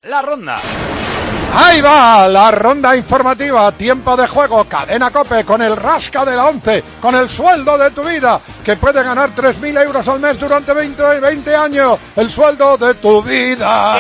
La ronda. Ahí va la ronda informativa, tiempo de juego, Cadena COPE con el rasca de la 11, con el sueldo de tu vida, que puede ganar 3.000 euros al mes durante 20 años, el sueldo de tu vida.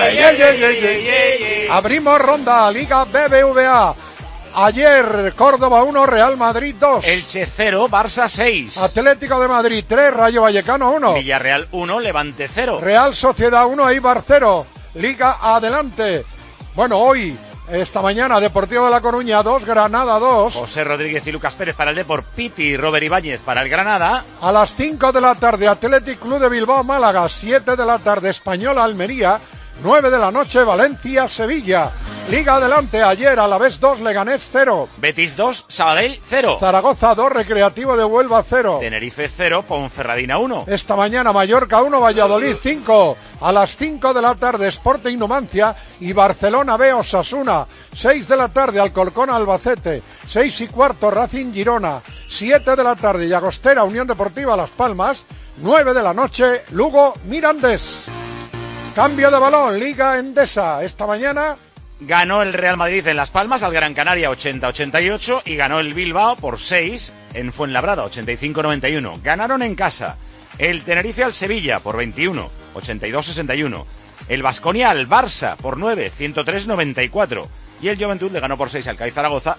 Abrimos ronda, Liga BBVA. Ayer, Córdoba 1, Real Madrid 2. Elche 0, Barça 6. Atlético de Madrid 3, Rayo Vallecano 1. Villarreal 1, Levante 0. Real Sociedad 1, Eibar 0. Liga adelante. Bueno, hoy, esta mañana, Deportivo de La Coruña 2, Granada 2. José Rodríguez y Lucas Pérez para el Depor, Piti y Robert Ibáñez para el Granada. A las 5 de la tarde, Athletic Club de Bilbao, Málaga. 7 de la tarde, Español, Almería. 9 de la noche, Valencia, Sevilla. Liga adelante, ayer Alavés 2, Leganés 0. Betis 2, Sabadell 0. Zaragoza 2, Recreativo de Huelva 0. Tenerife 0, Ponferradina 1. Esta mañana Mallorca 1, Valladolid 5. A las 5 de la tarde, Sporting Numancia y Barcelona B, Osasuna. 6 de la tarde, Alcorcón Albacete. 6 y cuarto, Racing Girona. 7 de la tarde, Llagostera Unión Deportiva Las Palmas. 9 de la noche, Lugo Mirandés. Cambio de balón, Liga Endesa. Esta mañana ganó el Real Madrid en Las Palmas al Gran Canaria 80-88 y ganó el Bilbao por 6 en Fuenlabrada 85-91. Ganaron en casa el Tenerife al Sevilla por 21, 82-61. El Baskonia al Barça por 9, 103-94. Y el Juventud le ganó por 6 al CAI Zaragoza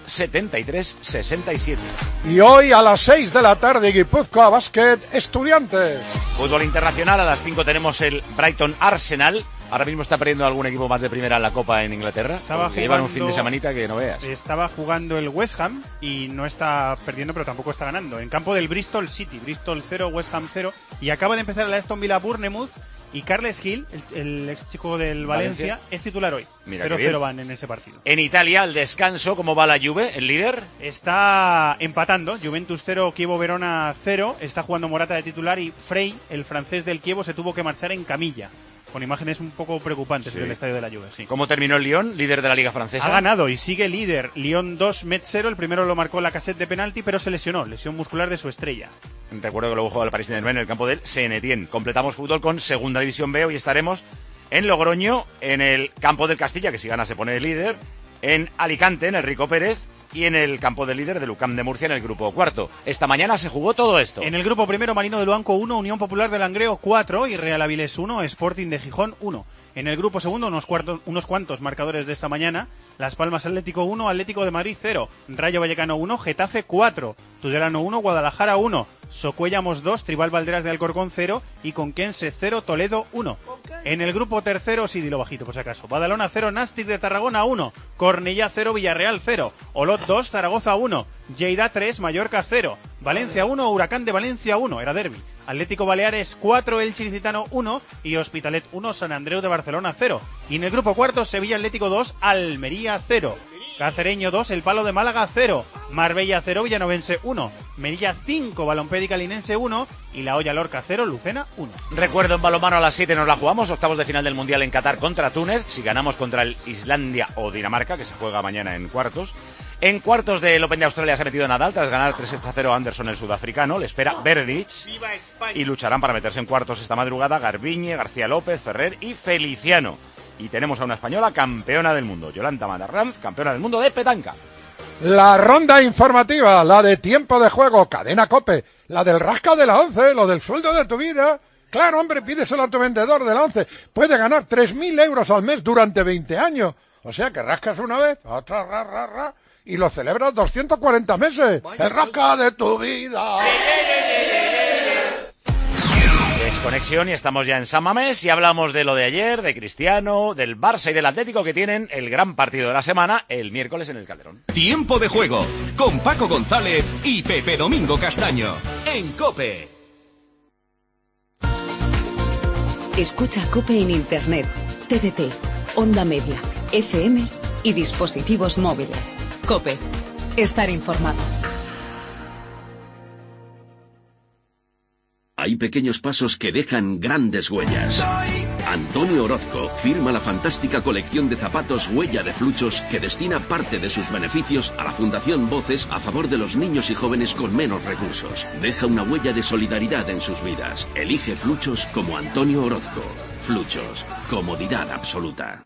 73-67. Y hoy a las 6 de la tarde, Guipúzcoa Basket Estudiantes. Fútbol internacional, a las 5 tenemos el Brighton Arsenal. Ahora mismo está perdiendo algún equipo más de primera en la Copa en Inglaterra. Llevan un fin de semanita que no veas. Estaba jugando el West Ham y no está perdiendo, pero tampoco está ganando. En campo del Bristol City, Bristol 0, West Ham 0. Y acaba de empezar el Aston Villa Bournemouth. Y Carles Gil, el ex chico del Valencia, es titular hoy. 0-0 van en ese partido. En Italia, al descanso, ¿cómo va la Juve, el líder? Está empatando, Juventus 0, Chievo Verona 0. Está jugando Morata de titular y Frey, el francés del Chievo, se tuvo que marchar en camilla. Con imágenes un poco preocupantes del estadio de la Juve. Sí. ¿Cómo terminó el Lyon, líder de la Liga Francesa? Ha ganado y sigue líder. Lyon 2, Metz 0. El primero lo marcó Lacazette de penalti, pero se lesionó. Lesión muscular de su estrella. Recuerdo que luego jugó al Paris Saint-Germain en el campo del Saint-Étienne. Completamos fútbol con Segunda División B. Hoy estaremos en Logroño, en el campo del Castilla, que si gana se pone de líder. En Alicante, en el Rico Pérez. Y en el campo del líder del UCAM de Murcia en el grupo cuarto. Esta mañana se jugó todo esto. En el grupo primero, Marino de Luanco 1, Unión Popular de Langreo 4 y Real Avilés 1, Sporting de Gijón 1. En el grupo segundo, unos cuantos marcadores de esta mañana. Las Palmas Atlético 1, Atlético de Madrid 0, Rayo Vallecano 1, Getafe 4, Tudelano 1, Guadalajara 1, Socuellamos 2, Tribal Valderas de Alcorcón 0 y Conquense 0, Toledo 1. En el grupo tercero, sí, dilo bajito por si acaso, Badalona 0, Nàstic de Tarragona 1, Cornellá 0, Villarreal 0, Olot 2, Zaragoza 1, Lleida 3, Mallorca 0, Valencia 1, Huracán de Valencia 1, era derbi. Atlético Baleares 4, Elche Licitano 1 y Hospitalet 1, San Andreu de Barcelona 0. Y en el grupo cuarto, Sevilla Atlético 2, Almería 0. Cacereño 2, El Palo de Málaga 0. Marbella 0, Villanovense 1. Melilla 5, Balompédica Linense 1. Y La Hoya Lorca 0, Lucena 1. Recuerdo, en balonmano a las 7 nos la jugamos. Octavos de final del Mundial en Qatar contra Túnez. Si ganamos contra el Islandia o Dinamarca, que se juega mañana en cuartos. En cuartos del Open de Australia se ha metido Nadal tras ganar 3-0 a Anderson, el sudafricano. Le espera Berdych y lucharán para meterse en cuartos esta madrugada Garbiñe, García López, Ferrer y Feliciano. Y tenemos a una española campeona del mundo, Yolanda Matarranz, campeona del mundo de petanca. La ronda informativa, la de tiempo de juego, Cadena COPE, la del rasca de la 11, lo del sueldo de tu vida. Claro, hombre, pídeselo a tu vendedor de la 11. Puede ganar 3.000 euros al mes durante 20 años. O sea que rascas una vez, otra, y lo celebras 240 meses. El rasca de tu vida. Desconexión y estamos ya en San Mamés y hablamos de lo de ayer, de Cristiano, del Barça y del Atlético, que tienen el gran partido de la semana el miércoles en el Calderón. Tiempo de juego con Paco González y Pepe Domingo Castaño en COPE. Escucha COPE en Internet, TDT, Onda Media, FM y dispositivos móviles. COPE. Estar informado. Hay pequeños pasos que dejan grandes huellas. Antonio Orozco firma la fantástica colección de zapatos Huella de Fluchos que destina parte de sus beneficios a la Fundación Voces a favor de los niños y jóvenes con menos recursos. Deja una huella de solidaridad en sus vidas. Elige Fluchos como Antonio Orozco. Fluchos. Comodidad absoluta.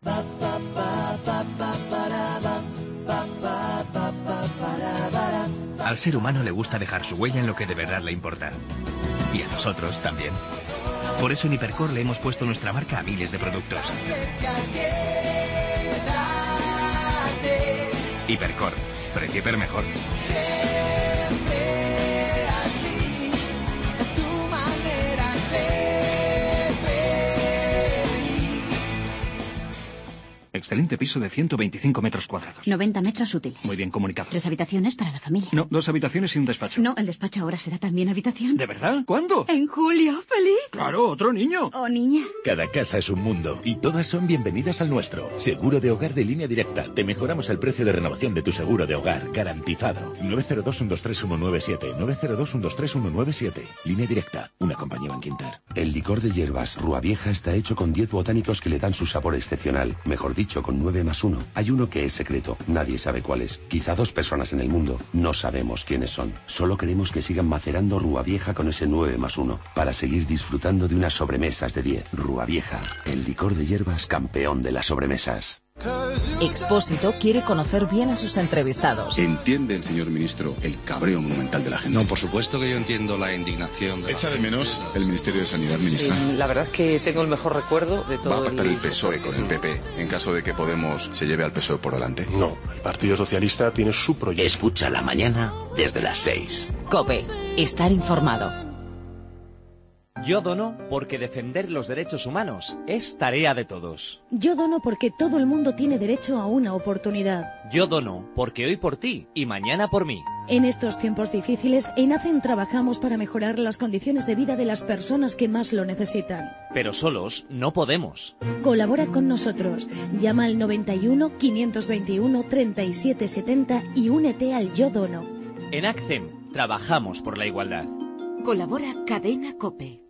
Al ser humano le gusta dejar su huella en lo que de verdad le importa. Y a nosotros también. Por eso en Hipercor le hemos puesto nuestra marca a miles de productos. Hipercor. Precio hiper mejor. Excelente piso de 125 metros cuadrados. 90 metros útiles. Muy bien comunicado. 3 habitaciones para la familia. No, 2 habitaciones y un despacho. No, el despacho ahora será también habitación. ¿De verdad? ¿Cuándo? En julio. ¿Feliz? Claro, otro niño. ¿O niña? Cada casa es un mundo y todas son bienvenidas al nuestro. Seguro de hogar de Línea Directa. Te mejoramos el precio de renovación de tu seguro de hogar. Garantizado. 902-123-197. 902-123-197. Línea Directa. Una compañía Bankinter. El licor de hierbas Rúa Vieja está hecho con 10 botánicos que le dan su sabor excepcional. Mejor dicho, con 9+1. Hay uno que es secreto. Nadie sabe cuál es. Quizá 2 personas en el mundo. No sabemos quiénes son. Solo queremos que sigan macerando Rúa Vieja con ese 9+1 para seguir disfrutando de unas sobremesas de 10. Rúa Vieja, el licor de hierbas campeón de las sobremesas. Expósito quiere conocer bien a sus entrevistados. ¿Entiende el señor ministro el cabreo monumental de la gente? No, por supuesto que yo entiendo la indignación. ¿Echa de menos el Ministerio de Sanidad, ministra? La verdad es que tengo el mejor recuerdo de todo. ¿Va a pactar el PSOE con el PP en caso de que Podemos se lleve al PSOE por delante? No, el Partido Socialista tiene su proyecto. Escucha la mañana desde las 6. COPE. Estar informado. Yo dono porque defender los derechos humanos es tarea de todos. Yo dono porque todo el mundo tiene derecho a una oportunidad. Yo dono porque hoy por ti y mañana por mí. En estos tiempos difíciles, en ACEN trabajamos para mejorar las condiciones de vida de las personas que más lo necesitan. Pero solos no podemos. Colabora con nosotros. Llama al 91 521 37 70 y únete al Yo Dono. En ACCEM trabajamos por la igualdad. Colabora Cadena COPE.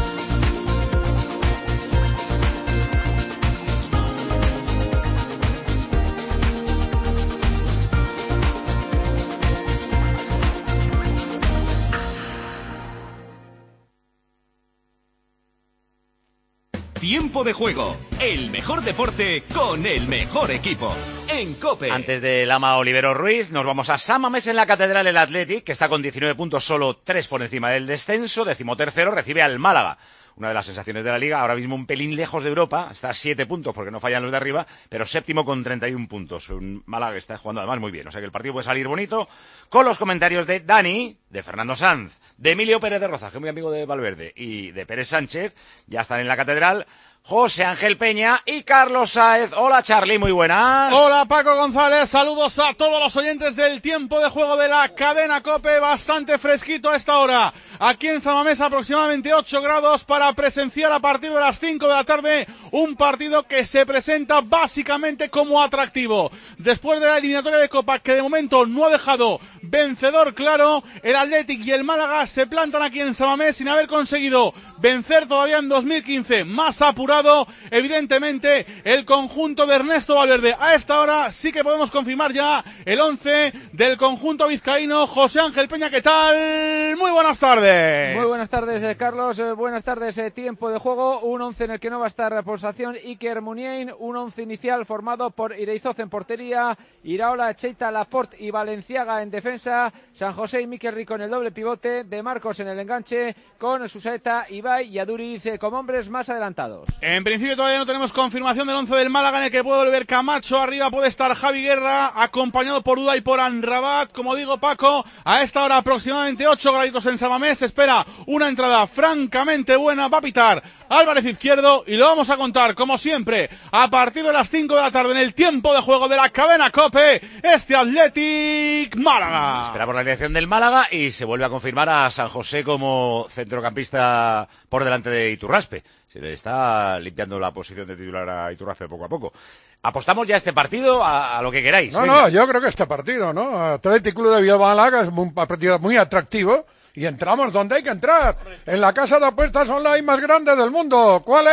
Tiempo de juego, el mejor deporte con el mejor equipo. En COPE. Antes de Lama Olivero Ruiz, nos vamos a San Mamés en la Catedral, el Athletic, que está con 19 puntos, solo 3 por encima del descenso. 13º recibe al Málaga. Una de las sensaciones de la Liga, ahora mismo un pelín lejos de Europa, está a 7 puntos porque no fallan los de arriba, pero 7º con 31 puntos. Un Málaga que está jugando además muy bien, o sea que el partido puede salir bonito, con los comentarios de Dani, de Fernando Sanz, de Emilio Pérez de Rozas, que es muy amigo de Valverde, y de Pérez Sánchez. Ya están en la Catedral José Ángel Peña y Carlos Sáez. Hola Charly, muy buenas. Hola Paco González, saludos a todos los oyentes del tiempo de juego de la cadena COPE, bastante fresquito a esta hora. Aquí en San Mamés aproximadamente 8 grados para presenciar a partir de las 5 de la tarde un partido que se presenta básicamente como atractivo. Después de la eliminatoria de Copa, que de momento no ha dejado vencedor claro, el Athletic y el Málaga se plantan aquí en San Mamés sin haber conseguido vencer todavía en 2015. Más apurado, evidentemente, el conjunto de Ernesto Valverde. A esta hora sí que podemos confirmar ya el 11 del conjunto vizcaíno. José Ángel Peña, ¿qué tal? Muy buenas tardes. Muy buenas tardes, Carlos. Buenas tardes, tiempo de juego. Un 11 en el que no va a estar por sanción Iker Muniain. Un 11 inicial formado por Ireizoz en portería, Iraola, Cheita, Laporte y Valenciaga en defensa, San José y Mikel Rico en el doble pivote, De Marcos en el enganche, con Susaeta, Ibai y Aduriz como hombres más adelantados. En principio todavía no tenemos confirmación del 11 del Málaga, en el que puede volver Camacho. Arriba puede estar Javi Guerra, acompañado por Duda y por Anrabat. Como digo, Paco, a esta hora aproximadamente 8 graditos en San Mamés. Se espera una entrada francamente buena. Va a pitar Álvarez Izquierdo y lo vamos a contar, como siempre, a partir de las 5 de la tarde en el tiempo de juego de la cadena COPE, este Athletic Málaga. Espera por la dirección del Málaga y se vuelve a confirmar a San José como centrocampista por delante de Iturraspe. Se le está limpiando la posición de titular a Iturraspe poco a poco. ¿Apostamos ya este partido a lo que queráis? No, yo creo que este partido, ¿no? Athletic Club de Málaga es un partido muy atractivo. Y entramos donde hay que entrar, en la casa de apuestas online más grande del mundo. ¿Cuál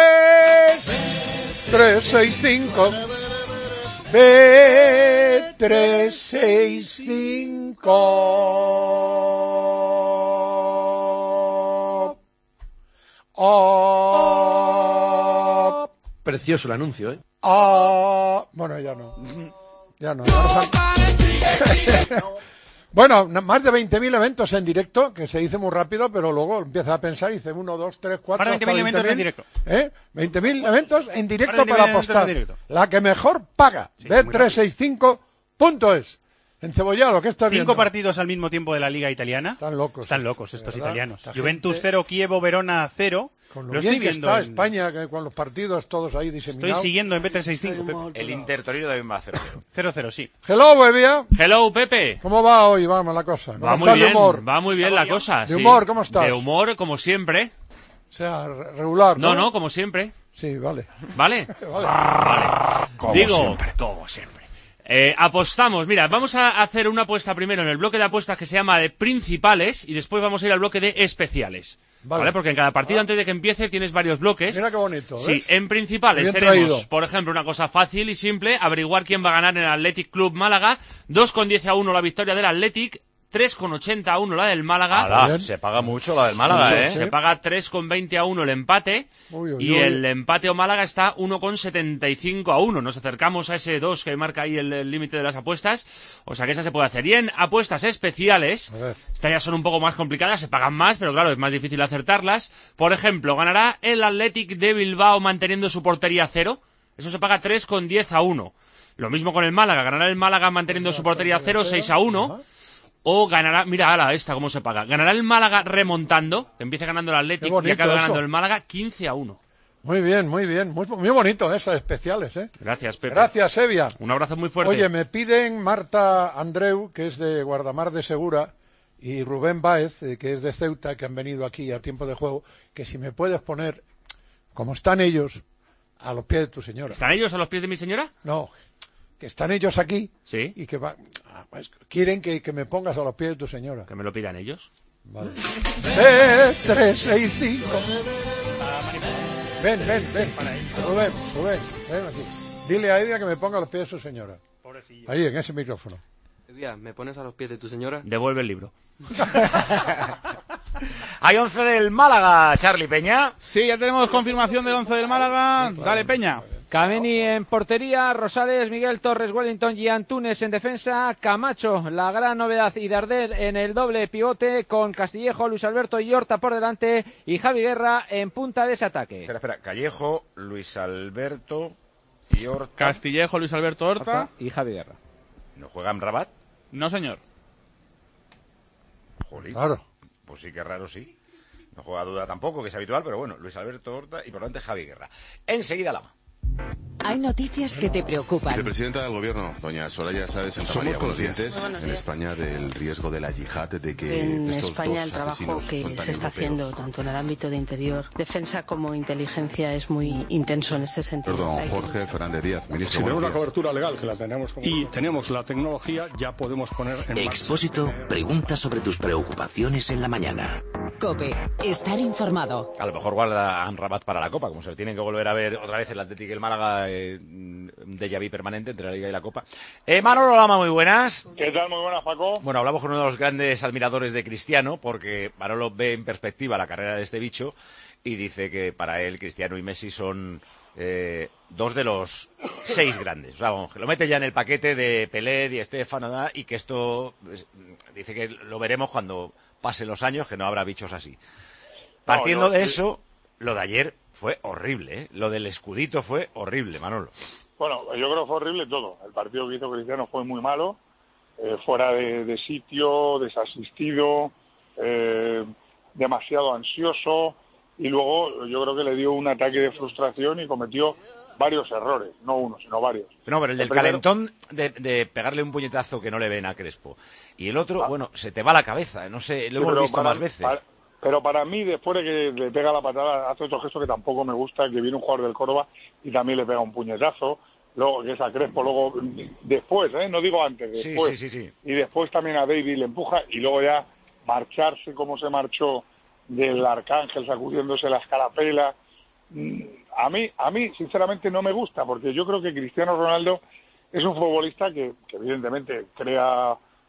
es? 365 B365 Op precioso el anuncio, ¿eh? Bueno, ya no. Ya no. Bueno, más de 20.000 eventos en directo, que se dice muy rápido, pero luego empieza a pensar y dice 1, 2, 3, 4, Para 20.000 eventos en directo. 20.000 eventos en directo para apostar. Directo. La que mejor paga. Sí, Bet365.es. Encebollado, ¿qué estás viendo? 5 partidos al mismo tiempo de la Liga Italiana. Están locos estos ¿verdad? italianos. Esta Juventus gente... 0, Chievo, Verona 0. Con lo lo estoy bien que viendo está en... España, que con los partidos todos ahí diseminados. Estoy siguiendo en Bet365. El Inter Torino también va a 0-0. 0-0, sí. Hello, Bebia. Hello, Pepe. ¿Cómo va hoy, vamos, la cosa? Va muy bien, va muy bien la cosa. ¿De humor, cómo estás? De humor, como siempre. O sea, regular, ¿no? No, como siempre. Sí, vale. ¿Vale? Vale. Como siempre. Apostamos, mira, vamos a hacer una apuesta primero en el bloque de apuestas que se llama de principales y después vamos a ir al bloque de especiales. ¿Vale? Porque en cada partido antes de que empiece tienes varios bloques. Mira qué bonito, ¿ves? Sí, en principales bien tenemos, traído. por ejemplo, una cosa fácil y simple, averiguar quién va a ganar en el Athletic Club Málaga, 2,10-1 la victoria del Athletic, 3,80-1 la del Málaga. Alá, se paga mucho la del Málaga, Se paga 3,20-1 el empate. Y el empate o Málaga está 1,75-1. Nos acercamos a ese 2 que marca ahí el límite de las apuestas. O sea que esa se puede hacer. Y en apuestas especiales, estas ya son un poco más complicadas, se pagan más, pero claro, es más difícil acertarlas. Por ejemplo, ganará el Athletic de Bilbao manteniendo su portería 0. Eso se paga 3,10-1. Lo mismo con el Málaga. Ganará el Málaga manteniendo su portería 0, 6-1. O ganará, mira, ala, esta cómo se paga. Ganará el Málaga remontando, que empiece ganando el Athletic y acabe ganando el Málaga 15-1. Muy bien, muy bien. Muy bonito esas especiales, ¿eh? Gracias, Pepe. Gracias, Evia. Un abrazo muy fuerte. Oye, me piden Marta Andreu, que es de Guardamar de Segura, y Rubén Báez, que es de Ceuta, que han venido aquí a tiempo de juego, que si me puedes poner, como están ellos, a los pies de tu señora. ¿Están ellos a los pies de mi señora? No, que están ellos aquí. Sí. Y que quieren que me pongas a los pies de tu señora. Que me lo pidan ellos. Vale. 365. Ven. Rubén, ven aquí. Dile a Evia que me ponga a los pies de su señora. Pobrecillo. Ahí, en ese micrófono. Evia, ¿me pones a los pies de tu señora? Devuelve el libro. Hay 11 del Málaga, Charlie Peña. Sí, ya tenemos confirmación del 11 del Málaga. Dale, Peña. Kameni en portería, Rosales, Miguel Torres, Wellington y Antunes en defensa, Camacho, la gran novedad, y Dardel en el doble pivote con Castillejo, Luis Alberto y Horta por delante y Javi Guerra en punta de ese ataque. Espera, Callejo, Luis Alberto y Horta. Castillejo, Luis Alberto Horta y Javi Guerra. ¿No juegan Rabat? No, señor. Jolín. Claro. Pues sí, que raro, sí. No juega Duda tampoco, que es habitual, pero bueno, Luis Alberto Horta y por delante Javi Guerra. Enseguida Lama. Hay noticias que te preocupan. Vicepresidenta del Gobierno, doña Soraya Sáez Santamaría. Somos conscientes en España del riesgo de la yihad, de que en estos España dos el trabajo asesinos que son tan se está europeos. haciendo tanto en el ámbito de interior, defensa como inteligencia es muy intenso en este sentido. Perdón, Jorge Fernández Díaz, ministro. Si tenemos buenos una días. cobertura legal que la tenemos y tenemos la tecnología, ya podemos poner en marcha. Expósito pregunta sobre tus preocupaciones en la mañana. COPE, estar informado. A lo mejor guarda a Rabat para la Copa, como se tienen que volver a ver otra vez el Atlético y el Málaga, déjà vu permanente entre la Liga y la Copa. Manolo Lama, muy buenas. ¿Qué tal? Muy buenas, Paco. Bueno, hablamos con uno de los grandes admiradores de Cristiano, porque Manolo ve en perspectiva la carrera de este bicho y dice que para él Cristiano y Messi son dos de los 6 grandes. O sea, vamos, que lo mete ya en el paquete de Pelé, Di Stéfano, y que esto, dice que lo veremos cuando pasen los años, que no habrá bichos así. Partiendo de eso, lo de ayer fue horrible, ¿eh? Lo del escudito fue horrible, Manolo. Bueno, yo creo que fue horrible todo. El partido que hizo Cristiano fue muy malo, fuera de sitio, desasistido, demasiado ansioso, y luego yo creo que le dio un ataque de frustración y cometió varios errores, no uno, sino varios. No, pero el del primero, calentón de pegarle un puñetazo que no le ven a Crespo. Y el otro, bueno, se te va la cabeza, no sé, lo hemos visto más veces. Pero para mí, después de que le pega la patada, hace otro gesto que tampoco me gusta, que viene un jugador del Córdoba y también le pega un puñetazo, luego que es a Crespo, luego después, no digo antes, después. Sí. Y después también a David le empuja y luego ya marcharse como se marchó del Arcángel sacudiéndose la escarapela. A mí sinceramente no me gusta, porque yo creo que Cristiano Ronaldo es un futbolista que evidentemente crea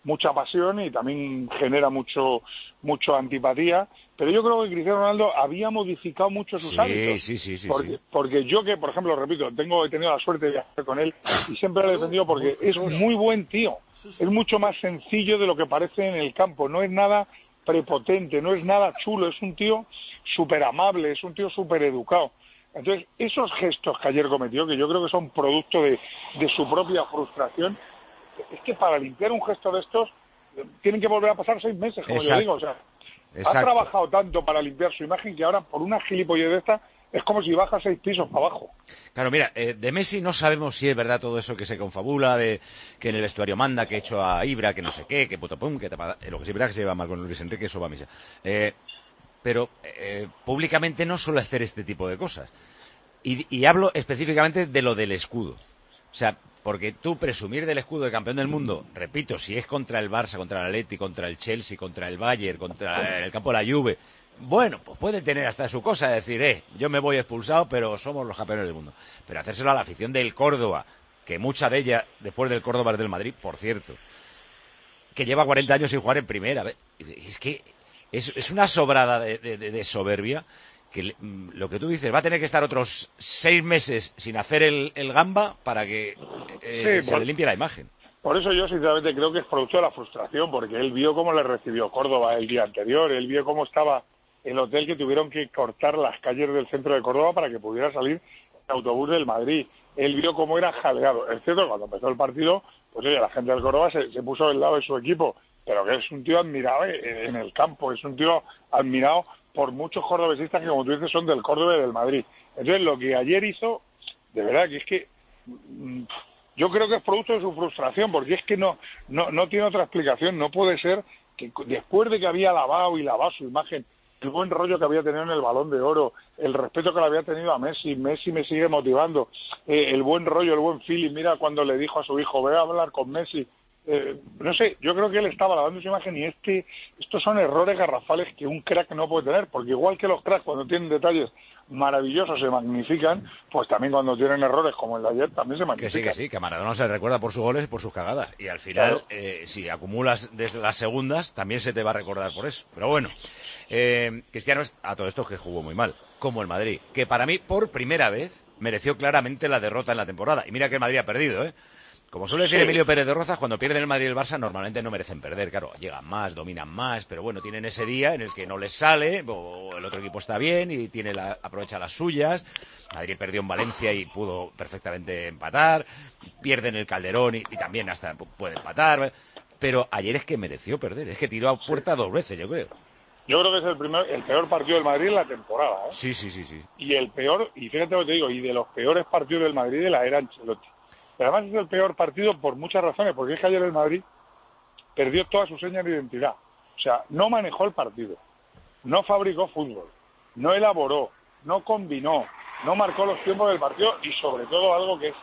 mucha pasión y también genera mucho antipatía, pero yo creo que Cristiano Ronaldo había modificado mucho sus hábitos. Sí. Porque yo que, por ejemplo, repito, he tenido la suerte de viajar con él y siempre lo he defendido porque es muy buen tío. Es mucho más sencillo de lo que parece en el campo. No es nada prepotente, no es nada chulo. Es un tío súper amable, es un tío súper educado. Entonces, esos gestos que ayer cometió, que yo creo que son producto de su propia frustración, es que para limpiar un gesto de estos tienen que volver a pasar 6 meses, como yo digo. O sea, ha trabajado tanto para limpiar su imagen que ahora, por una gilipollez de esta, es como si baja 6 pisos para abajo. Claro, mira, de Messi no sabemos si es verdad todo eso que se confabula, de que en el vestuario manda, que ha hecho a Ibra, que no sé qué, que puto pum, que tapada. Lo que sí es verdad que se lleva mal con Luis Enrique, eso va a misa. Pero públicamente no suele hacer este tipo de cosas. Y hablo específicamente de lo del escudo. O sea, porque tú presumir del escudo de campeón del mundo, repito, si es contra el Barça, contra el Atleti, contra el Chelsea, contra el Bayern, contra el campo de la Juve, bueno, pues puede tener hasta su cosa de decir, yo me voy expulsado, pero somos los campeones del mundo. Pero hacérselo a la afición del Córdoba, que mucha de ella, después del Córdoba, es del Madrid, por cierto, que lleva 40 años sin jugar en primera. Es que es una sobrada de soberbia, que lo que tú dices, va a tener que estar otros 6 meses sin hacer el gamba para que se le limpie la imagen. Por eso yo sinceramente creo que es producto de la frustración, porque él vio cómo le recibió Córdoba el día anterior, él vio cómo estaba el hotel, que tuvieron que cortar las calles del centro de Córdoba para que pudiera salir el autobús del Madrid, él vio cómo era jaleado. Es cierto, cuando empezó el partido, pues oye, la gente del Córdoba se puso del lado de su equipo, pero que es un tío admirado en el campo, es un tío admirado por muchos cordobesistas que, como tú dices, son del Córdoba y del Madrid. Entonces, lo que ayer hizo, de verdad que es que yo creo que es producto de su frustración, porque es que no tiene otra explicación. No puede ser que después de que había lavado su imagen, el buen rollo que había tenido en el Balón de Oro, el respeto que le había tenido a Messi me sigue motivando, el buen rollo, el buen feeling. Mira cuando le dijo a su hijo, ve a hablar con Messi. No sé, yo creo que él estaba lavando su imagen y estos son errores garrafales que un crack no puede tener, porque igual que los cracks cuando tienen detalles maravillosos se magnifican, pues también cuando tienen errores como el de ayer también se magnifican. Que sí, que a Maradona se recuerda por sus goles y por sus cagadas, y al final, si acumulas desde las segundas, también se te va a recordar por eso. Pero bueno, Cristiano es a todo esto que jugó muy mal, como el Madrid, que para mí por primera vez mereció claramente la derrota en la temporada, y mira que el Madrid ha perdido, Como suele decir Emilio Pérez de Rozas, cuando pierden el Madrid y el Barça normalmente no merecen perder, claro, llegan más, dominan más, pero bueno, tienen ese día en el que no les sale, o el otro equipo está bien y aprovecha las suyas. Madrid perdió en Valencia y pudo perfectamente empatar, pierden el Calderón y también hasta puede empatar, pero ayer es que mereció perder, es que tiró a puerta 2 veces, yo creo. Yo creo que es el peor partido del Madrid en la temporada, Sí. Y el peor, y fíjate lo que te digo, y de los peores partidos del Madrid de la era Ancelotti. Pero además es el peor partido por muchas razones, porque es que ayer el Madrid perdió toda su seña de identidad. O sea, no manejó el partido, no fabricó fútbol, no elaboró, no combinó, no marcó los tiempos del partido y sobre todo algo que es,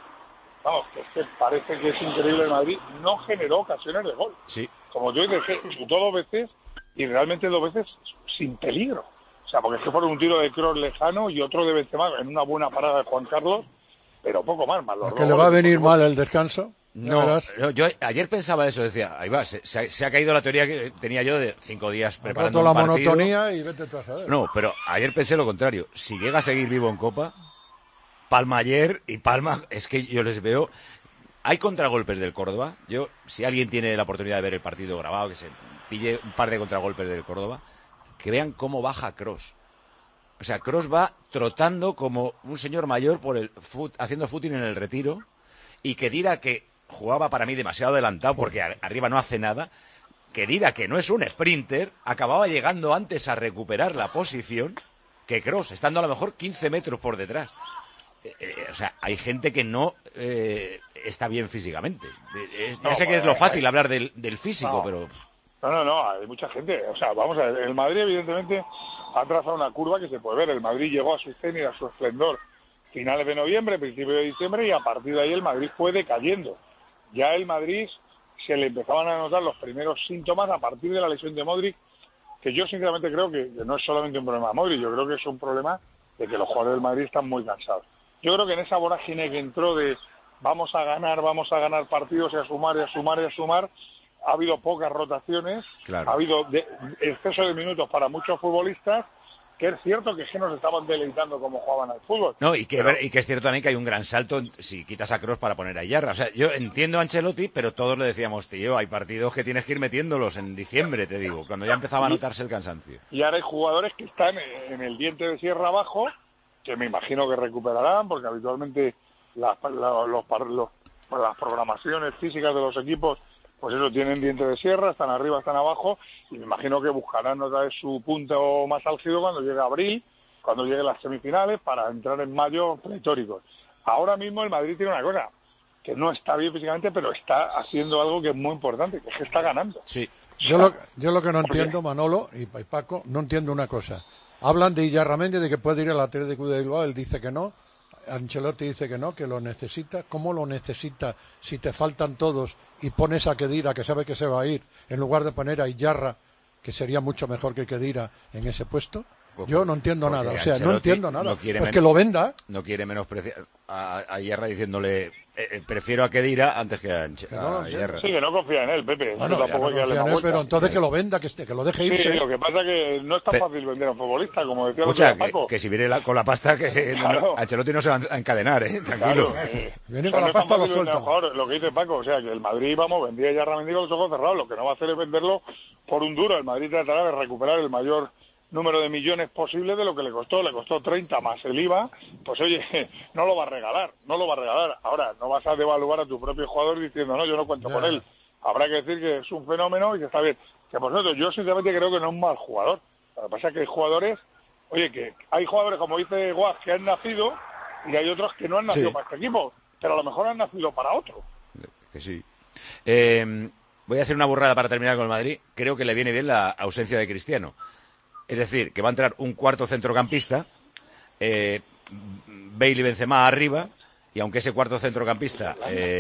que parece que es increíble el Madrid, no generó ocasiones de gol. Sí. Como tú dices, chutó 2 veces y realmente 2 veces sin peligro. O sea, porque es que fue un tiro de Kroos lejano y otro de Benzema en una buena parada de Juan Carlos, pero poco más. ¿A que le va a venir mal el descanso? No, yo ayer pensaba eso, decía, ahí va, se ha caído la teoría que tenía yo de 5 días preparando un partido. La monotonía y vete tú a saber. No, pero ayer pensé lo contrario. Si llega a seguir vivo en Copa, Palma ayer y Palma, es que yo les veo. Hay contragolpes del Córdoba. Si alguien tiene la oportunidad de ver el partido grabado, que se pille un par de contragolpes del Córdoba, que vean cómo baja Kroos. O sea, Kroos va trotando como un señor mayor haciendo footing en el retiro, y que Dira, que jugaba para mí demasiado adelantado porque arriba no hace nada, que Dira, que no es un sprinter, acababa llegando antes a recuperar la posición que Kroos, estando a lo mejor 15 metros por detrás. O sea, hay gente que no está bien físicamente. Ya sé que es lo fácil hablar del físico, pero... No, hay mucha gente. O sea, vamos a ver, el Madrid evidentemente ha trazado una curva que se puede ver. El Madrid llegó a su cenit, a su esplendor, finales de noviembre, principios de diciembre, y a partir de ahí el Madrid fue decayendo. Ya el Madrid se le empezaban a notar los primeros síntomas a partir de la lesión de Modric, que yo sinceramente creo que no es solamente un problema de Modric, yo creo que es un problema de que los jugadores del Madrid están muy cansados. Yo creo que en esa vorágine que entró de vamos a ganar partidos y a sumar, ha habido pocas rotaciones, claro. Ha habido exceso de minutos para muchos futbolistas, que es cierto que nos estaban deleitando como jugaban al fútbol. No, y que es cierto también que hay un gran salto si quitas a Kroos para poner a Yarra. O sea, yo entiendo a Ancelotti, pero todos le decíamos, tío, hay partidos que tienes que ir metiéndolos en diciembre, te digo, cuando ya empezaba a notarse el cansancio. Y ahora hay jugadores que están en el diente de sierra abajo, que me imagino que recuperarán, porque habitualmente las programaciones físicas de los equipos, pues eso, tienen diente de sierra, están arriba, están abajo, y me imagino que buscarán otra vez su punto más álgido cuando llegue abril, cuando lleguen las semifinales, para entrar en mayo pletóricos. Ahora mismo el Madrid tiene una cosa, que no está bien físicamente, pero está haciendo algo que es muy importante, que es que está ganando. Sí. Yo lo que no entiendo, Manolo y Paco, no entiendo una cosa. Hablan de Illarramendi, de que puede ir al Atlético de Bilbao, él dice que no. Ancelotti dice que no, que lo necesita. ¿Cómo lo necesita si te faltan todos y pones a Khedira, que sabe que se va a ir, en lugar de poner a Iyarra, que sería mucho mejor que Khedira, en ese puesto? Yo no entiendo nada, o sea, no entiendo nada. Pues que lo venda. No quiere menospreciar a Iyarra diciéndole prefiero a Khedira antes que a Iyarra. Sí, que no confía en él, Pepe. Bueno, tampoco hay que darle más vueltas. Pero entonces que lo venda, que lo deje irse. Sí, lo que pasa es que no es tan fácil vender a un futbolista, como decía Paco. Que si viene con la pasta, que claro. Ancelotti no se va a encadenar, tranquilo. Claro, viene con la pasta, lo suelta. Lo que dice Paco, o sea, que el Madrid, vendía a Iyarramendi con los ojos cerrados. Lo que no va a hacer es venderlo por un duro. El Madrid tratará de recuperar el mayor número de millones posible de lo que le costó 30 más el IVA, pues oye, no lo va a regalar. Ahora, no vas a devaluar a tu propio jugador diciendo, no, yo no cuento con él. Habrá que decir que es un fenómeno y que está bien. Que por cierto, yo sinceramente creo que no es un mal jugador. Lo que pasa es que hay jugadores, que hay jugadores, como dice Guas, que han nacido y hay otros que no han nacido para este equipo, pero a lo mejor han nacido para otro. Que sí. Voy a hacer una burrada para terminar con el Madrid. Creo que le viene bien la ausencia de Cristiano. Es decir, que va a entrar un cuarto centrocampista, Bale y Benzema arriba, y aunque ese cuarto centrocampista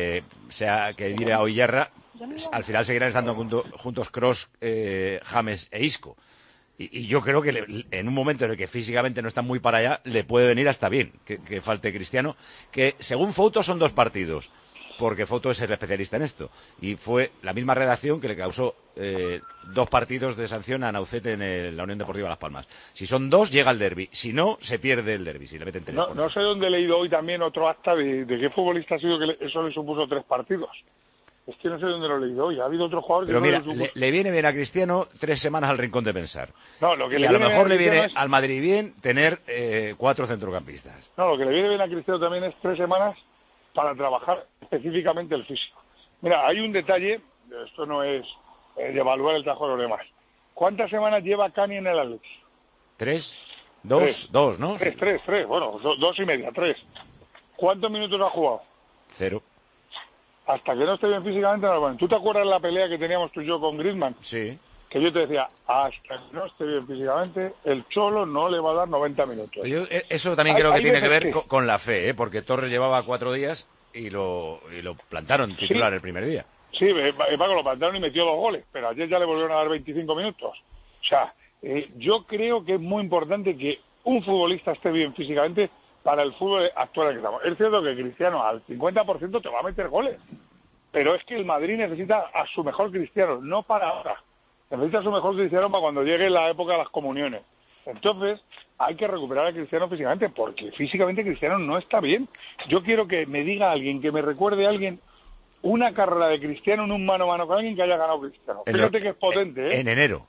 sea Khedira o Iyarra, al final seguirán estando juntos Kroos, James e Isco. Y yo creo que en un momento en el que físicamente no están muy para allá, le puede venir hasta bien que falte Cristiano, que según Fouto son 2 partidos. Porque Fouto es el especialista en esto. Y fue la misma redacción que le causó 2 partidos de sanción a Naucete en la Unión Deportiva Las Palmas. Si son 2, llega el derbi. Si no, se pierde el derbi. Si le meten 3. No sé dónde he leído hoy también otro acta de qué futbolista ha sido que eso le supuso 3 partidos. Es que no sé dónde lo he leído hoy. Ha habido otro jugador que pero mira, le viene bien a Cristiano 3 semanas al rincón de pensar. No, lo que y a lo mejor le viene al Madrid bien tener 4 centrocampistas. No, lo que le viene bien a Cristiano también es 3 semanas para trabajar específicamente el físico. Mira, hay un detalle, esto no es de evaluar el trabajo de los demás. ¿Cuántas semanas lleva Cani en el Atleti? 3, 2, ¿no? 3, bueno, 2 y media, 3. ¿Cuántos minutos ha jugado? 0. Hasta que no esté bien físicamente, no. Bueno, ¿tú te acuerdas de la pelea que teníamos tú y yo con Griezmann? Sí. Que yo te decía, hasta que no esté bien físicamente, el Cholo no le va a dar 90 minutos. Eso también creo que tiene que ver con la fe, porque Torres llevaba 4 días y lo plantaron titular el primer día. Sí, Paco, lo plantaron y metió 2 goles, pero ayer ya le volvieron a dar 25 minutos. O sea, yo creo que es muy importante que un futbolista esté bien físicamente para el fútbol actual en el que estamos. Es cierto que Cristiano al 50% te va a meter goles, pero es que el Madrid necesita a su mejor Cristiano, no para ahora. Necesita a su mejor Cristiano para cuando llegue la época de las comuniones. Entonces, hay que recuperar a Cristiano físicamente, porque físicamente Cristiano no está bien. Yo quiero que me diga alguien, que me recuerde a alguien, una carrera de Cristiano en un mano a mano con alguien que haya ganado Cristiano. Fíjate que es potente, ¿eh? En enero.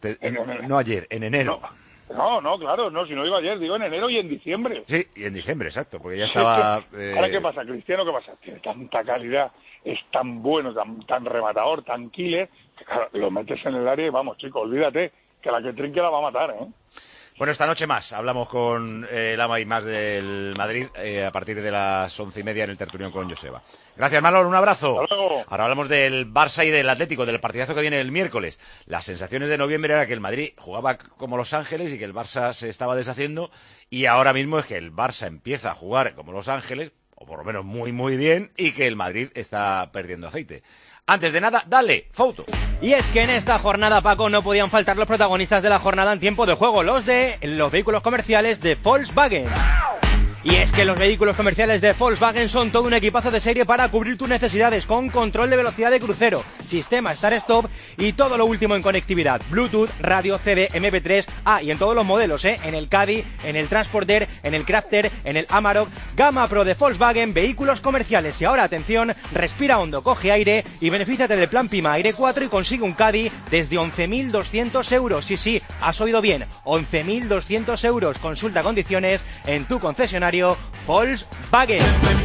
No ayer, en enero. No, claro, no, si no digo ayer, digo en enero y en diciembre. Sí, y en diciembre, exacto, porque ya estaba... Ahora, ¿qué pasa? Cristiano, ¿qué pasa? Tiene tanta calidad, es tan bueno, tan rematador, tan killer, que claro, lo metes en el área y vamos, chico, olvídate, que la que trinque la va a matar, ¿eh? Bueno, esta noche más, hablamos con Lama y más del Madrid a partir de las 11:30 en el tertulión con Joseba. Gracias, Manolo, un abrazo. Hasta luego. Ahora hablamos del Barça y del Atlético, del partidazo que viene el miércoles. Las sensaciones de noviembre era que el Madrid jugaba como Los Ángeles y que el Barça se estaba deshaciendo, y ahora mismo es que el Barça empieza a jugar como Los Ángeles, o por lo menos muy, muy bien, y que el Madrid está perdiendo aceite. Antes de nada, dale, Fouto. Y es que en esta jornada, Paco, no podían faltar los protagonistas de la jornada en tiempo de juego, los vehículos comerciales de Volkswagen. Y es que los vehículos comerciales de Volkswagen son todo un equipazo de serie para cubrir tus necesidades, con control de velocidad de crucero, sistema Start-Stop y todo lo último en conectividad, Bluetooth, radio, CD, MP3, y en todos los modelos, en el Caddy, en el Transporter, en el Crafter, en el Amarok, gama Pro de Volkswagen, vehículos comerciales. Y ahora, atención, respira hondo, coge aire y benefíciate del plan Pima Aire 4 y consigue un Caddy desde 11.200 euros. Sí, has oído bien, 11.200 euros. Consulta condiciones en tu concesionario Volkswagen.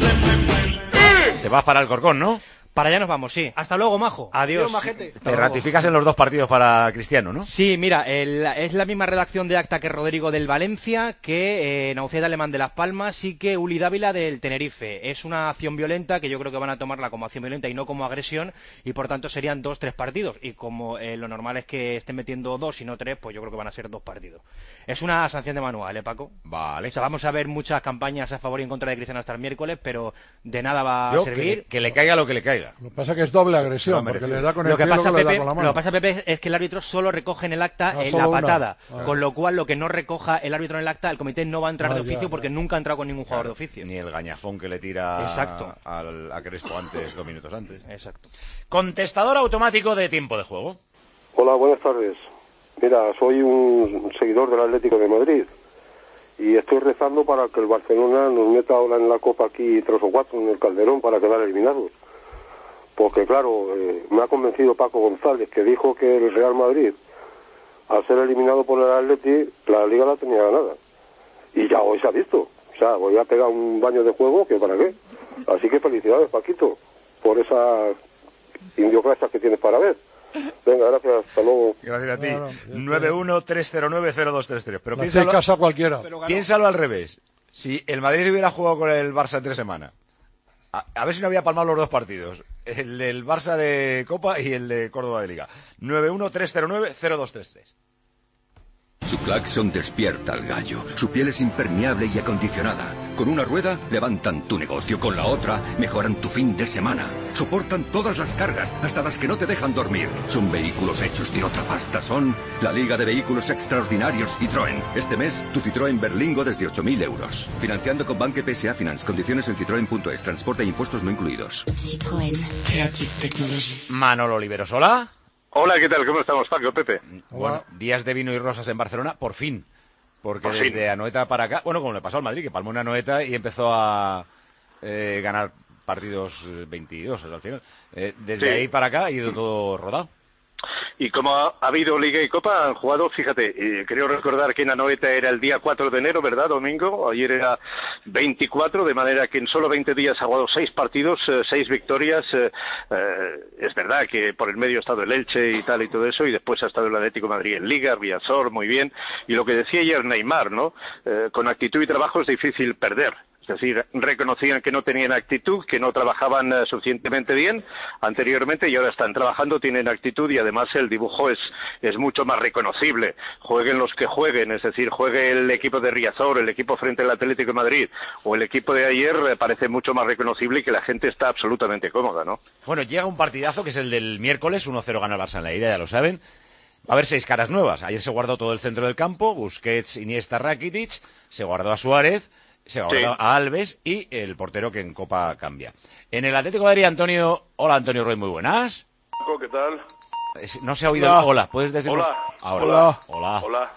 Te vas para Alcorcón, ¿no? Para allá nos vamos, sí. Hasta luego, majo. Adiós. Te ratificas en los 2 partidos para Cristiano, ¿no? Sí, mira, es la misma redacción de acta que Rodrigo del Valencia, que Nauceda Alemán de Las Palmas y que Uli Dávila del Tenerife. Es una acción violenta que yo creo que van a tomarla como acción violenta y no como agresión, y por tanto serían 2-3 partidos. Y como lo normal es que estén metiendo 2 y no 3, pues yo creo que van a ser 2 partidos. Es una sanción de manual, Paco? Vale. O sea, vamos a ver muchas campañas a favor y en contra de Cristiano hasta el miércoles, pero de nada va a servir. Que le caiga lo que le caiga. Lo que pasa es que es doble agresión, porque le da con el pie y luego le da con la mano. Lo que pasa, Pepe, es que el árbitro solo recoge en el acta la patada, con lo cual lo que no recoja el árbitro en el acta, el comité no va a entrar de oficio porque nunca ha entrado con ningún jugador de oficio. Ni el gañafón que le tira Exacto. a Crespo antes, 2 minutos antes. Exacto. Contestador automático de tiempo de juego. Hola, buenas tardes. Mira, soy un seguidor del Atlético de Madrid y estoy rezando para que el Barcelona nos meta ahora en la Copa aquí 3 o 4 en el Calderón para quedar eliminados. Porque claro, me ha convencido Paco González, que dijo que el Real Madrid, al ser eliminado por el Atleti, la Liga la tenía ganada. Y ya hoy se ha visto. O sea, voy a pegar un baño de juego, que para qué. Así que felicidades, Paquito, por esas idiocracias que tienes para ver. Venga, gracias, hasta luego. Gracias a ti. 913090233. Pero piénsalo, casa cualquiera. Piénsalo al revés. Si el Madrid hubiera jugado con el Barça en 3 semanas, a ver si no había palmado los 2 partidos. El del Barça de Copa y el de Córdoba de Liga. 913090233. Su claxon despierta al gallo. Su piel es impermeable y acondicionada. Con una rueda levantan tu negocio, con la otra mejoran tu fin de semana. Soportan todas las cargas, hasta las que no te dejan dormir. Son vehículos hechos de otra pasta. Son la Liga de Vehículos Extraordinarios Citroën. Este mes, tu Citroën Berlingo desde 8.000 euros. Financiando con Banque PSA Finance. Condiciones en citroen.es. Transporte e impuestos no incluidos. Citroën. Creative Technology. Manolo Oliveros, Hola, ¿qué tal? ¿Cómo estamos, Paco, Pepe? Bueno, días de vino y rosas en Barcelona, por fin. Porque desde Anoeta para acá, bueno, como le pasó al Madrid, que palmó una Anoeta y empezó a ganar partidos 22 al final. Desde ahí para acá ha ido todo rodado. Y como ha habido Liga y Copa, han jugado, fíjate, creo recordar que en Anoeta era el día 4 de enero, ¿verdad, domingo? Ayer era 24, de manera que en solo 20 días ha jugado 6 partidos, 6 victorias. Es verdad que por el medio ha estado el Elche y tal y todo eso, y después ha estado el Atlético de Madrid en Liga, Riazor, muy bien. Y lo que decía ayer Neymar, ¿no? Con actitud y trabajo es difícil perder. Es decir, reconocían que no tenían actitud, que no trabajaban suficientemente bien anteriormente y ahora están trabajando, tienen actitud y además el dibujo es mucho más reconocible. Jueguen los que jueguen, es decir, juegue el equipo de Riazor, el equipo frente al Atlético de Madrid o el equipo de ayer, parece mucho más reconocible y que la gente está absolutamente cómoda, ¿no? Bueno, llega un partidazo que es el del miércoles, 1-0 gana el Barça en la ida, ya lo saben. Va a haber 6 caras nuevas. Ayer se guardó todo el centro del campo, Busquets, Iniesta, Rakitic, se guardó a Suárez, se guardó a Alves y el portero que en Copa cambia. En el Atlético de Madrid, Antonio... Hola, Antonio Ruiz, muy buenas. ¿Qué tal? No se ha oído el hola, ¿puedes decirlo? Hola. Ahora. Hola. Hola.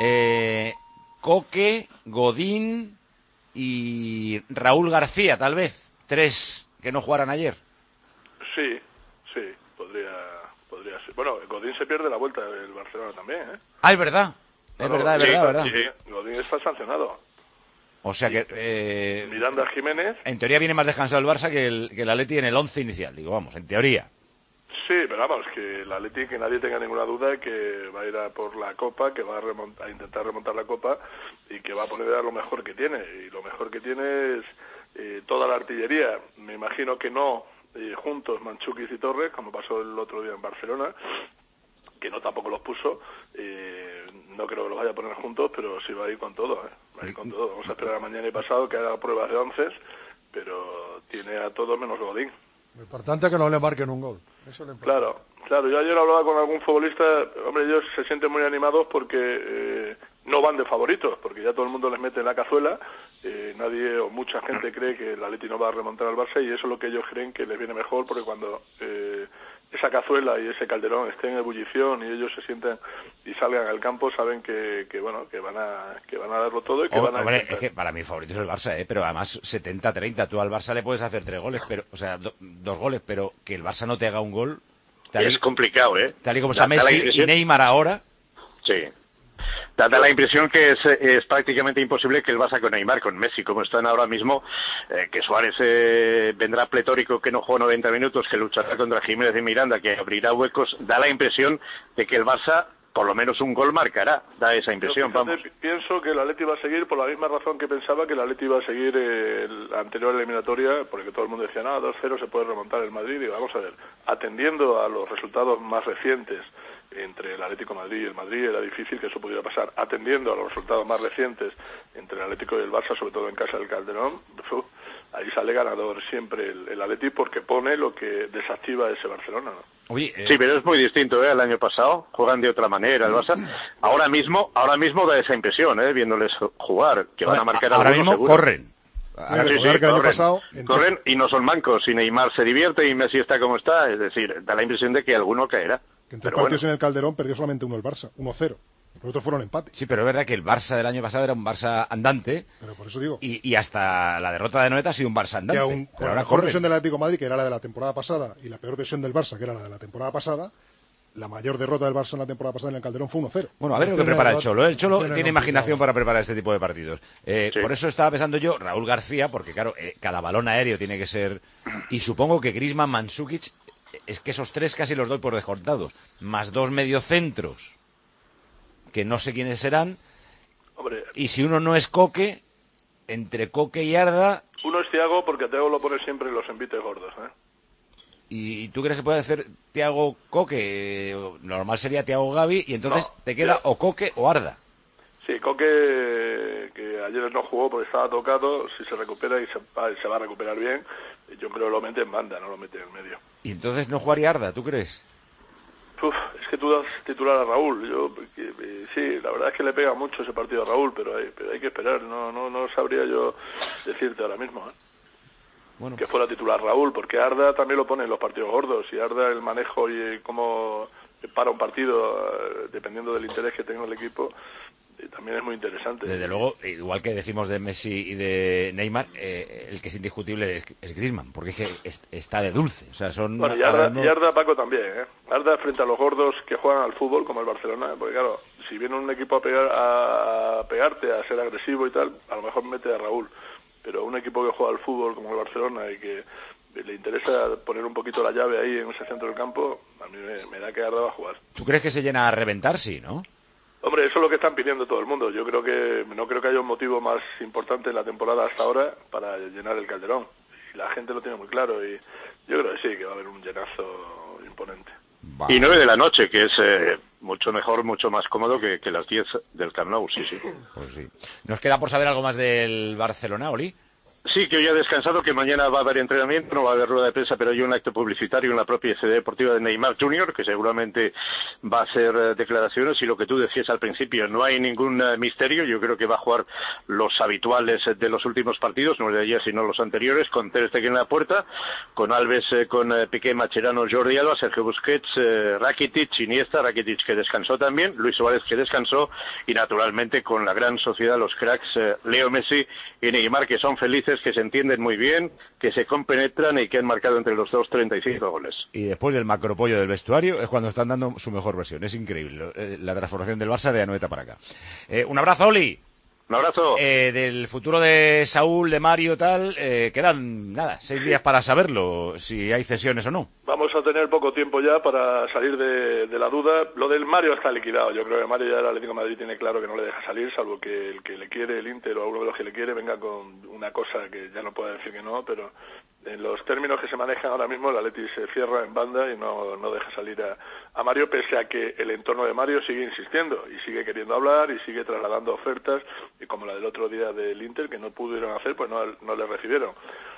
Coque, Godín y Raúl García, tal vez. 3 que no jugaran ayer. Sí, podría ser. Bueno, Godín se pierde la vuelta del Barcelona también, ¿eh? Ah, es verdad. Es verdad. Sí, Godín está sancionado. O sea que... Miranda Jiménez... En teoría viene más descansado el Barça que el Atleti en el 11 inicial, digo, vamos, en teoría. Sí, pero vamos, que el Atleti, que nadie tenga ninguna duda, que va a ir a por la Copa, que va a intentar remontar la Copa y que va a poner a lo mejor que tiene. Y lo mejor que tiene es toda la artillería. Me imagino que no juntos Mandžukić y Torres, como pasó el otro día en Barcelona, que no tampoco los puso. No creo que los vaya a poner juntos, pero sí va a ir con todo, va a ir con todo. Vamos a esperar a mañana y pasado que haga pruebas de 11, pero tiene a todos menos Godín. Lo importante es que no le marquen un gol. Eso le claro. Yo ayer hablaba con algún futbolista, hombre, ellos se sienten muy animados porque no van de favoritos, porque ya todo el mundo les mete en la cazuela. Nadie o mucha gente cree que el Atleti no va a remontar al Barça, y eso es lo que ellos creen que les viene mejor, porque cuando esa cazuela y ese calderón estén en ebullición y ellos se sienten y salgan al campo, saben que van a darlo todo y que van a... Hombre, es que para mí favorito es el Barça, pero además 70-30, tú al Barça le puedes hacer 3 goles, pero, o sea, 2 goles, pero que el Barça no te haga un gol... Es complicado, Tal y como está Messi y Neymar ahora... Sí. Da la impresión que es prácticamente imposible que el Barça con Neymar, con Messi, como están ahora mismo, que Suárez vendrá pletórico, que no juega 90 minutos, que luchará contra Jiménez y Miranda, que abrirá huecos. Da la impresión de que el Barça, por lo menos un gol marcará. Da esa impresión, vamos. Pienso que el Atleti va a seguir por la misma razón que pensaba que el Atleti iba a seguir la anterior eliminatoria, porque todo el mundo decía, 2-0 se puede remontar el Madrid. Y vamos a ver, atendiendo a los resultados más recientes entre el Atlético de Madrid y el Madrid, era difícil que eso pudiera pasar. Atendiendo a los resultados más recientes entre el Atlético y el Barça, sobre todo en casa del Calderón, ahí sale ganador siempre el Atleti, porque pone lo que desactiva ese Barcelona, ¿no? Sí, pero es muy distinto, al año pasado, juegan de otra manera el Barça. Ahora mismo da esa impresión, viéndoles jugar, que van a marcar ahora mismo seguro. Corren. Corren y no son mancos, y Neymar se divierte y Messi está como está, es decir, da la impresión de que alguno caerá. Que entre partidos en el Calderón perdió solamente uno el Barça, 1-0. Los otros fueron empate. Sí, pero es verdad que el Barça del año pasado era un Barça andante. Pero por eso digo. Y hasta la derrota de Noeta ha sido un Barça andante. Que aún con la mejor versión del Atlético de Madrid, que era la de la temporada pasada, y la peor versión del Barça, que era la de la temporada pasada, la mayor derrota del Barça en la temporada pasada en el Calderón fue 1-0. Bueno, a ver lo que prepara el Cholo. El Cholo tiene imaginación para preparar este tipo de partidos. Por eso estaba pensando yo, Raúl García, porque claro, cada balón aéreo tiene que ser... Y supongo que Griezmann, Mandžukić, es que esos 3 casi los doy por descontados. Más 2 mediocentros, que no sé quiénes serán. Hombre. Y si uno no es Coque, entre Coque y Arda... Uno es Thiago, porque a Thiago lo pone siempre en los envites gordos, ¿Y tú crees que puede hacer Thiago Coque? Normal sería Thiago Gavi, y entonces te queda o Coque o Arda. Sí, Coque, que ayer no jugó porque estaba tocado, si se recupera y se va a recuperar bien, yo creo que lo mete en banda, no lo mete en medio. ¿Y entonces no jugaría Arda, tú crees? Es que tú das titular a Raúl. Sí, la verdad es que le pega mucho ese partido a Raúl, pero hay que esperar. No sabría yo decirte ahora mismo, Bueno, que fuera titular Raúl, porque Arda también lo pone en los partidos gordos, y Arda el manejo y cómo para un partido, dependiendo del interés que tenga el equipo, también es muy interesante. Desde luego, igual que decimos de Messi y de Neymar, el que es indiscutible es Griezmann, porque es que está de dulce. O sea, son... Bueno, y Arda, Paco, también, Arda frente a los gordos que juegan al fútbol, como el Barcelona, porque claro, si viene un equipo a pegarte, a ser agresivo y tal, a lo mejor mete a Raúl. Pero un equipo que juega al fútbol como el Barcelona y que le interesa poner un poquito la llave ahí en ese centro del campo, a mí me da que Arda va a jugar. ¿Tú crees que se llena a reventar? Sí, ¿no? Hombre, eso es lo que están pidiendo todo el mundo. Yo creo que no creo que haya un motivo más importante en la temporada hasta ahora para llenar el Calderón. Y la gente lo tiene muy claro, y yo creo que sí, que va a haber un llenazo imponente. Y 9 de la noche, que es mucho mejor, mucho más cómodo que las 10 del Camp Nou, sí. Pues sí. Nos queda por saber algo más del Barcelona, Oli. Sí, que hoy ha descansado, que mañana va a haber entrenamiento, no va a haber rueda de prensa, pero hay un acto publicitario en la propia sede deportiva de Neymar Jr., que seguramente va a hacer declaraciones, y lo que tú decías al principio, no hay ningún misterio. Yo creo que va a jugar los habituales de los últimos partidos, no el de ayer sino los anteriores, con Ter Stegen en la puerta, con Alves, con Piqué, Mascherano, Jordi Alba, Sergio Busquets, Rakitic, Iniesta, Rakitic que descansó también, Luis Suárez que descansó, y naturalmente con la gran sociedad, los cracks Leo Messi y Neymar, que son felices, que se entienden muy bien, que se compenetran y que han marcado entre los dos 35 goles. Y después del macropollo del vestuario es cuando están dando su mejor versión. Es increíble la transformación del Barça de Anoeta para acá. Un abrazo, Oli. Un abrazo. Del futuro de Saúl, de Mario, tal, quedan, 6 días para saberlo, si hay cesiones o no. Vamos a tener poco tiempo ya para salir de la duda. Lo del Mario está liquidado. Yo creo que Mario ya el Atlético de Madrid tiene claro que no le deja salir, salvo que el que le quiere, el Inter o alguno de los que le quiere, venga con una cosa que ya no puede decir que no, pero en los términos que se manejan ahora mismo, el Atleti se cierra en banda y no deja salir a Mario, pese a que el entorno de Mario sigue insistiendo y sigue queriendo hablar y sigue trasladando ofertas, y como la del otro día del Inter, que no pudieron hacer, pues no le recibieron.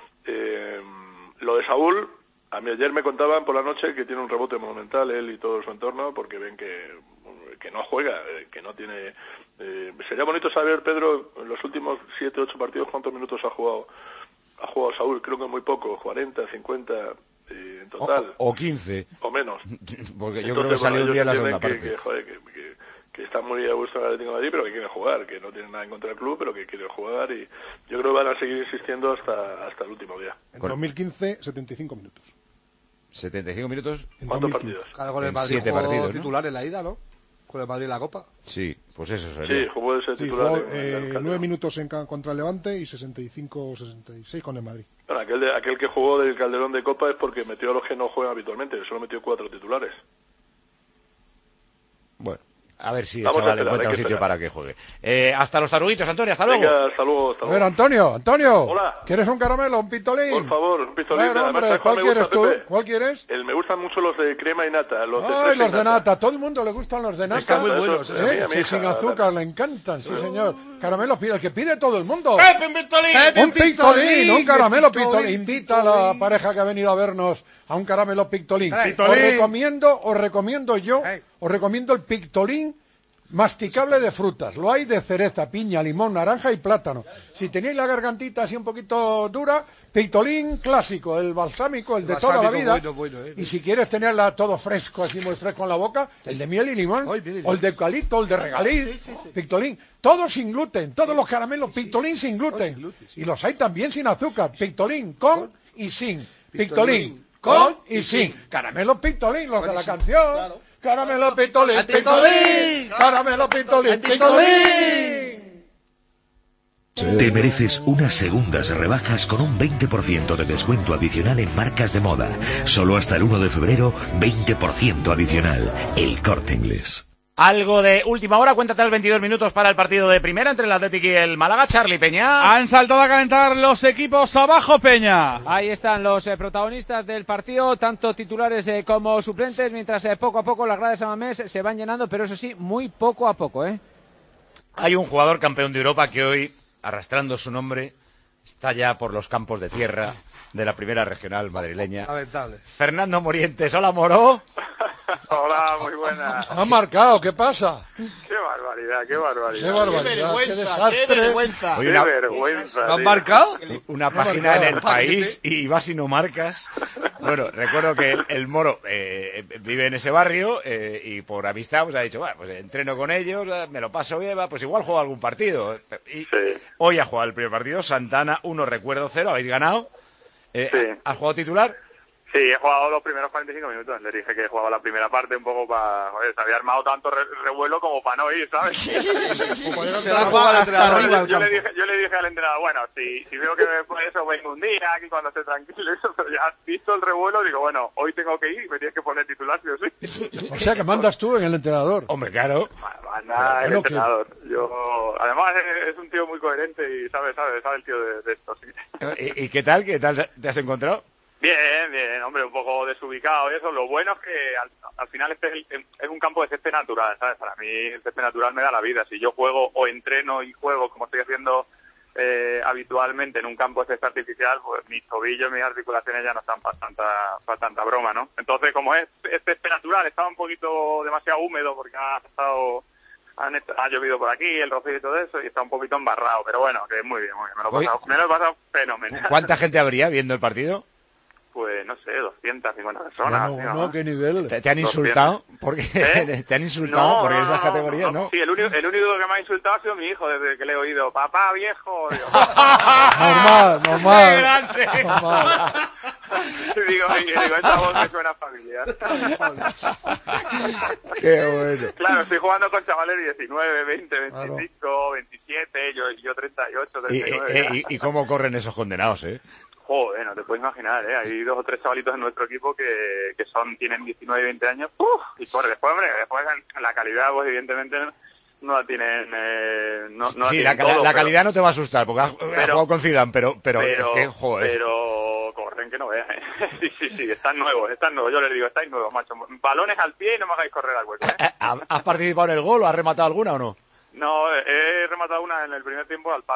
Lo de Saúl, a mí ayer me contaban por la noche que tiene un rebote monumental él y todo su entorno, porque ven que que no juega, que no tiene... sería bonito saber, Pedro, en los últimos 7, 8 partidos, ¿cuántos minutos ha jugado Saúl? Creo que muy poco, 40, 50 en total. O 15. O menos. Porque yo creo que salió un día en la segunda parte. Que está muy a gusto en el Atlético de Madrid, pero que quiere jugar, que no tiene nada en contra del club, pero que quiere jugar, y yo creo que van a seguir insistiendo hasta el último día. En 2015, 75 minutos. 75 minutos. ¿Cuántos partidos? Claro, con el Madrid 7 jugó partidos, ¿no? titular en la ida, ¿no? Con el Madrid en la Copa. Sí, pues eso sería. Sí, jugó ese titular. Jugó 9 minutos contra el Levante y 65 o 66 con el Madrid. Bueno, aquel que jugó del Calderón de Copa es porque metió a los que no juegan habitualmente, solo metió 4 titulares. Bueno, a ver si el Vamos a chaval esperar, encuentra un sitio para que juegue. Hasta los taruguitos, Antonio, hasta luego. Venga, hasta luego. A ver, Antonio. Hola. ¿Quieres un caramelo, un pistolín? Por favor, un pistolín. Claro, Además, hombre, ¿cuál me quieres gusta, tú? Pepe. ¿Cuál quieres? Me gustan mucho los de crema y nata. Los de Ay, fresa y los de nata. nata. Todo el mundo le gustan los de nata. Están muy buenos. Sí, A mi sí, hija, sin azúcar, le encantan, sí, señor. Caramelo pide, el que pide todo el mundo. ¡Pepe, un pistolín! Un pistolín, un caramelo pistolín. Invita a la pareja que ha venido a vernos a un caramelo pictolín. Os recomiendo el pictolín masticable de frutas. Lo hay de cereza, piña, limón, naranja y plátano. Si tenéis la gargantita así un poquito dura, pictolín clásico, el balsámico, el de toda la vida. Bueno, Y si quieres tenerla todo fresco, así muy fresco en la boca, el de miel y limón, o el de eucalipto, el de regaliz, pictolín. Todo sin gluten, todos los caramelos pictolín sin gluten. Y los hay también sin azúcar, pictolín con y sin. Pictolín con y sin. Caramelos pictolín, los de la canción. Caramelo pictolín, pictolín. Caramelo pictolín, pictolín. Te mereces unas segundas rebajas con un 20% de descuento adicional en marcas de moda. Solo hasta el 1 de febrero, 20% adicional. El Corte Inglés. Algo de última hora, cuéntate los 22 minutos para el partido de primera entre el Athletic y el Málaga. Charlie Peña. Han saltado a calentar los equipos abajo, Peña. Ahí están los protagonistas del partido, tanto titulares como suplentes, mientras poco a poco las gradas de Samamés se van llenando, pero eso sí, muy poco a poco, Hay un jugador campeón de Europa que hoy, arrastrando su nombre, está ya por los campos de tierra de la primera regional madrileña. Lamentable. Fernando Morientes. Hola, Moro. Hola, muy buenas. Han marcado, ¿qué pasa? Qué barbaridad, qué barbaridad. Qué barbaridad, qué desastre. Qué vergüenza. Oye, qué vergüenza. ¿Lo han marcado? Una página en El País y vas y no marcas. Bueno, recuerdo que el Moro vive en ese barrio y por amistad pues ha dicho, bueno, pues entreno con ellos, me lo paso bien, pues igual juego algún partido. Y hoy ha jugado el primer partido, Santana 1, recuerdo 0, habéis ganado. ¿Has jugado titular? Sí, he jugado los primeros 45 minutos. Le dije que jugaba la primera parte un poco para... Joder, se había armado tanto revuelo como para no ir, ¿sabes? Se la juega hasta arriba al campo. Yo le dije al entrenador, bueno, si veo que por eso vengo un día aquí cuando esté tranquilo, eso, pero ya has visto el revuelo, digo, bueno, hoy tengo que ir y me tienes que poner titular, sí o sí. O sea, que mandas tú en el entrenador. Hombre, claro. Manda el entrenador. Yo, además, es un tío muy coherente y sabe el tío de esto, sí. ¿Y qué tal? ¿Qué tal te has encontrado? Bien, hombre, un poco desubicado y eso. Lo bueno es que al final es un campo de césped natural, ¿sabes? Para mí el césped natural me da la vida. Si yo juego o entreno y juego como estoy haciendo habitualmente en un campo de césped artificial, pues mis tobillos, mis articulaciones ya no están para tanta broma, ¿no? Entonces, como es césped natural, estaba un poquito demasiado húmedo porque ha llovido por aquí, el rocío y todo eso, y está un poquito embarrado. Pero bueno, que muy bien. Me lo he pasado fenomenal. ¿Cuánta gente habría viendo el partido? Pues no sé, 250 personas. No, ¿qué nivel? ¿Te han insultado? Porque ¿te han insultado por esas categorías, no? Sí, el único que me ha insultado ha sido mi hijo desde que le he oído. Papá, viejo. Digo, normal. Digo, esta voz me suena familiar. Qué bueno. Claro, estoy jugando con chavales de 19, 20, 25, 27, yo 38, 39. ¿Y cómo corren esos condenados, Joder, no te puedes imaginar, Hay 2 o 3 chavalitos en nuestro equipo que tienen 19 y 20 años, y corre. Después la calidad, pues evidentemente no la tienen... Sí, la calidad no te va a asustar, porque has jugado con Zidane, pero es que, joder. Pero corren que no veas, Sí, están nuevos, yo les digo, estáis nuevos, macho. Balones al pie y no me hagáis correr al hueco, ¿Has participado en el gol o has rematado alguna o no? No, he rematado una en el primer tiempo al palo.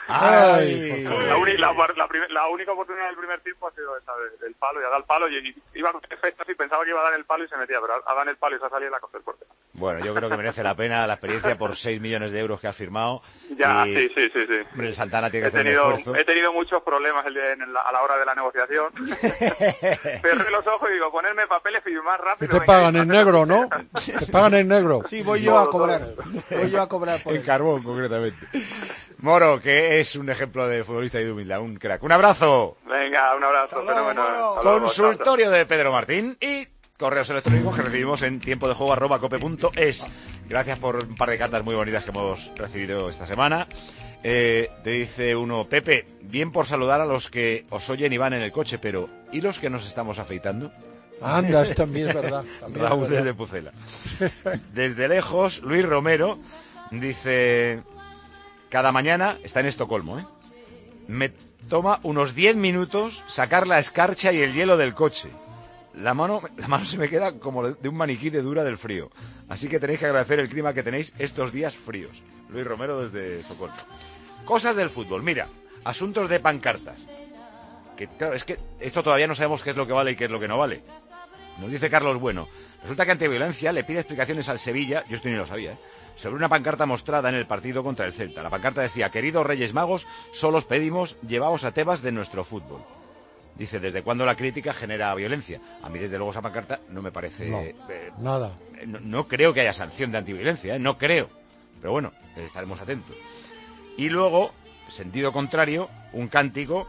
Ay, la única oportunidad del primer tiempo ha sido esa del palo, y ha dado el palo y iba con efectos y pensaba que iba a dar el palo y se metía, pero ha dado el palo y se ha salido y la coge el portero. Bueno, yo creo que merece la pena la experiencia por 6 millones de euros que has firmado. Ya, y... sí. Hombre, el Santana tiene que hacer un esfuerzo. He tenido muchos problemas a la hora de la negociación. Cerré los ojos y digo, ponerme papeles y más rápido. Que te pagan en negro, ¿no? Te pagan en negro. Sí, voy yo a cobrar. Voy yo a cobrar por en carbón, concretamente. Moro, que es un ejemplo de futbolista y de humildad, un crack. ¡Un abrazo! Venga, un abrazo. Fenomenal. Consultorio de Pedro Martín y correos electrónicos que recibimos en tiempodejuego@cope.es. Gracias por un par de cartas muy bonitas que hemos recibido esta semana. Te dice uno, Pepe, bien por saludar a los que os oyen y van en el coche, pero ¿y los que nos estamos afeitando? Anda, esto también es verdad. Raúl desde Pucela. Desde lejos, Luis Romero dice... Cada mañana, está en Estocolmo, me toma unos 10 minutos sacar la escarcha y el hielo del coche. La mano se me queda como de un maniquí de dura del frío. Así que tenéis que agradecer el clima que tenéis estos días fríos. Luis Romero desde Estocolmo. Cosas del fútbol. Mira, asuntos de pancartas. Que claro, es que esto todavía no sabemos qué es lo que vale y qué es lo que no vale. Nos dice Carlos Bueno. Resulta que Antiviolencia le pide explicaciones al Sevilla, yo esto ni lo sabía, sobre una pancarta mostrada en el partido contra el Celta. La pancarta decía, queridos Reyes Magos, solo os pedimos, llevaos a Tebas de nuestro fútbol. Dice, ¿desde cuándo la crítica genera violencia? A mí, desde luego, esa pancarta no me parece... nada. No creo que haya sanción de antiviolencia, no creo. Pero bueno, estaremos atentos. Y luego, sentido contrario, un cántico...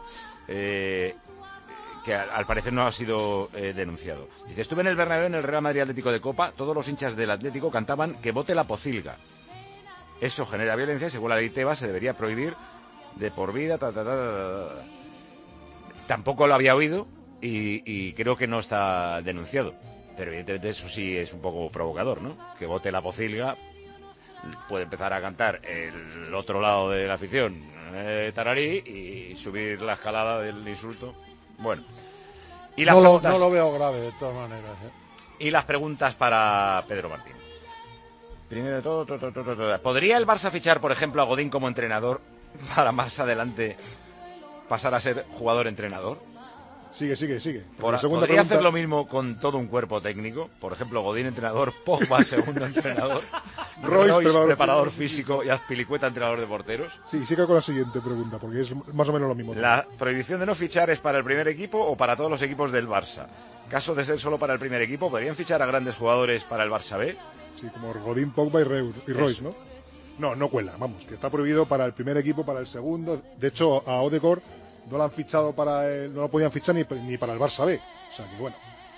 que al parecer no ha sido denunciado. Dice, estuve en el Bernabéu en el Real Madrid Atlético de Copa, todos los hinchas del Atlético cantaban que vote la pocilga. Eso genera violencia y según la ley Tebas se debería prohibir de por vida, Tampoco lo había oído y creo que no está denunciado. Pero evidentemente eso sí es un poco provocador, ¿no? Que vote la pocilga, puede empezar a cantar el otro lado de la afición, tararí, y subir la escalada del insulto. Bueno, y las preguntas... no lo veo grave de todas maneras. Y las preguntas para Pedro Martín. Primero de todo, ¿podría el Barça fichar, por ejemplo, a Godín como entrenador para más adelante pasar a ser jugador-entrenador? Sigue. ¿Podría hacer lo mismo con todo un cuerpo técnico? Por ejemplo, Godín entrenador, Pogba segundo entrenador, Royce preparador físico y Azpilicueta entrenador de porteros. Sí, sigue con la siguiente pregunta, porque es más o menos lo mismo. ¿La prohibición de no fichar es para el primer equipo o para todos los equipos del Barça? Caso de ser solo para el primer equipo, ¿podrían fichar a grandes jugadores para el Barça B? Sí, como Godín, Pogba y Royce, ¿no? No cuela, vamos, que está prohibido para el primer equipo, para el segundo. De hecho, a Odegaard no lo han fichado no lo podían fichar ni para el Barça B. O sea que bueno.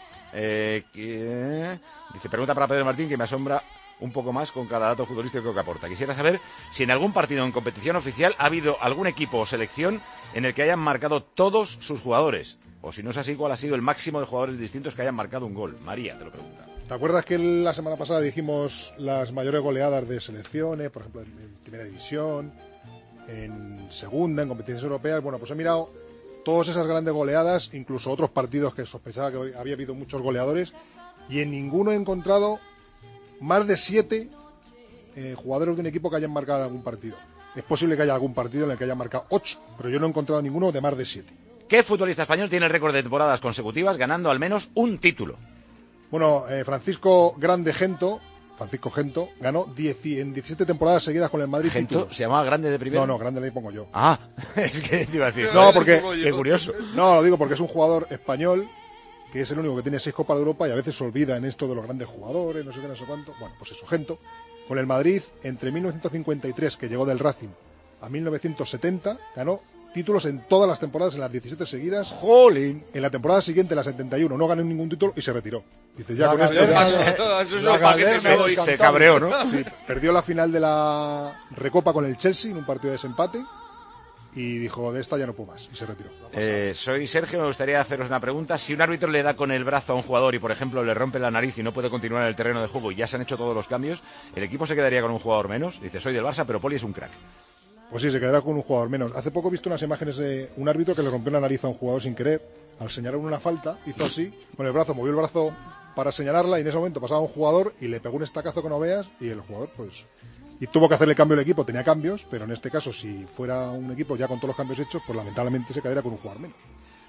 Dice, pregunta para Pedro Martín, que me asombra un poco más con cada dato futbolístico que aporta. Quisiera saber si en algún partido en competición oficial ha habido algún equipo o selección en el que hayan marcado todos sus jugadores. O si no es así, ¿cuál ha sido el máximo de jugadores distintos que hayan marcado un gol? María te lo pregunta. ¿Te acuerdas que la semana pasada dijimos las mayores goleadas de selecciones, por ejemplo, en primera división, en segunda, en competiciones europeas? Bueno, pues he mirado todas esas grandes goleadas, incluso otros partidos que sospechaba que había habido muchos goleadores, y en ninguno he encontrado más de 7 jugadores de un equipo que hayan marcado algún partido. Es posible que haya algún partido en el que hayan marcado 8, pero yo no he encontrado ninguno de más de 7. ¿Qué futbolista español tiene el récord de temporadas consecutivas ganando al menos un título? Bueno, Francisco Gento ganó en 17 temporadas seguidas con el Madrid. ¿Gento se llamaba Grande de primera? No, Grande le pongo yo. Ah, es que te iba a decir. No, porque... Qué curioso. No, lo digo porque es un jugador español que es el único que tiene 6 Copas de Europa y a veces se olvida en esto de los grandes jugadores, no sé qué, no sé cuánto. Bueno, pues eso, Gento, con el Madrid, entre 1953, que llegó del Racing, a 1970, ganó títulos en todas las temporadas, en las 17 seguidas. ¡Jolín! En la temporada siguiente, la 71, no ganó ningún título y se retiró. Dice, ya con esto se cabreó, ¿no? Sí, perdió la final de la Recopa con el Chelsea en un partido de desempate y dijo, de esta ya no puedo más, y se retiró. Soy Sergio, me gustaría haceros una pregunta. Si un árbitro le da con el brazo a un jugador y, por ejemplo, le rompe la nariz y no puede continuar en el terreno de juego y ya se han hecho todos los cambios, ¿el equipo se quedaría con un jugador menos? Dice, soy del Barça, pero Poli es un crack. Pues sí, se quedará con un jugador menos. Hace poco he visto unas imágenes de un árbitro que le rompió la nariz a un jugador sin querer. Al señalar una falta, hizo así, con el brazo, movió el brazo para señalarla y en ese momento pasaba un jugador y le pegó un estacazo que no veas y el jugador, pues, y tuvo que hacerle cambio al equipo, tenía cambios, pero en este caso, si fuera un equipo ya con todos los cambios hechos, pues lamentablemente se quedaría con un jugador menos.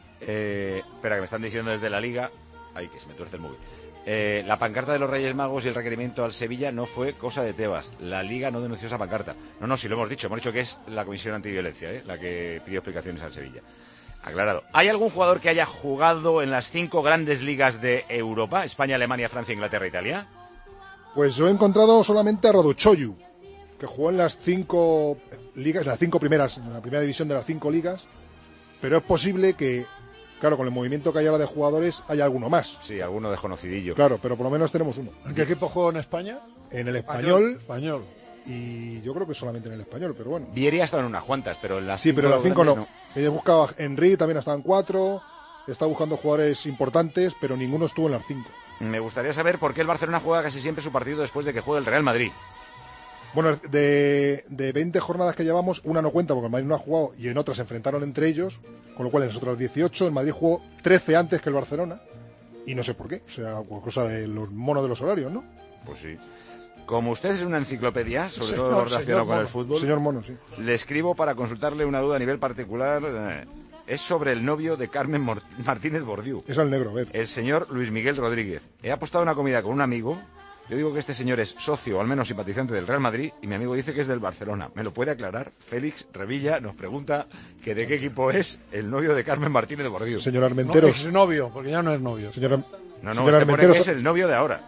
Espera, que me están diciendo desde la Liga... Ay, que se me tuerce el móvil. La pancarta de los Reyes Magos y el requerimiento al Sevilla no fue cosa de Tebas. La Liga no denunció esa pancarta. No, si lo hemos dicho que es la Comisión Antiviolencia, la que pidió explicaciones al Sevilla. Aclarado. ¿Hay algún jugador que haya jugado en las 5 grandes ligas de Europa? España, Alemania, Francia, Inglaterra, Italia. Pues yo he encontrado solamente a Raduchoyu, que jugó en las 5 ligas, las 5 primeras, en la primera división de las 5 ligas, pero es posible que, claro, con el movimiento que hay ahora de jugadores, haya alguno más. Sí, alguno desconocidillo. Claro, pero por lo menos tenemos uno. ¿En qué equipo jugó en España? En el Español. Español. Y yo creo que solamente en el Español, pero bueno. Vieri ha estado en unas cuantas, pero en las 5 sí, pero en las 5 no. no. Ella buscaba Henry, también estaba en 4, está buscando jugadores importantes, pero ninguno estuvo en las 5. Me gustaría saber por qué el Barcelona juega casi siempre su partido después de que juegue el Real Madrid. Bueno, de 20 jornadas que llevamos, una no cuenta porque el Madrid no ha jugado y en otras se enfrentaron entre ellos, con lo cual en las otras 18 el Madrid jugó 13 antes que el Barcelona y no sé por qué, o sea, cosa de los monos de los horarios, ¿no? Pues sí. Como usted es una enciclopedia, sobre todo lo relacionado con el fútbol, señor Mono, sí. Le escribo para consultarle una duda a nivel particular. Es sobre el novio de Carmen Martínez Bordiú. Es el negro, a ver. El señor Luis Miguel Rodríguez. He apostado una comida con un amigo. Yo digo que este señor es socio, o al menos simpatizante del Real Madrid, y mi amigo dice que es del Barcelona. ¿Me lo puede aclarar? Félix Revilla nos pregunta que de qué equipo es el novio de Carmen Martínez Bordiú. Señor Armenteros. No, es novio, porque ya no es novio. Señor Armenteros es el novio de ahora.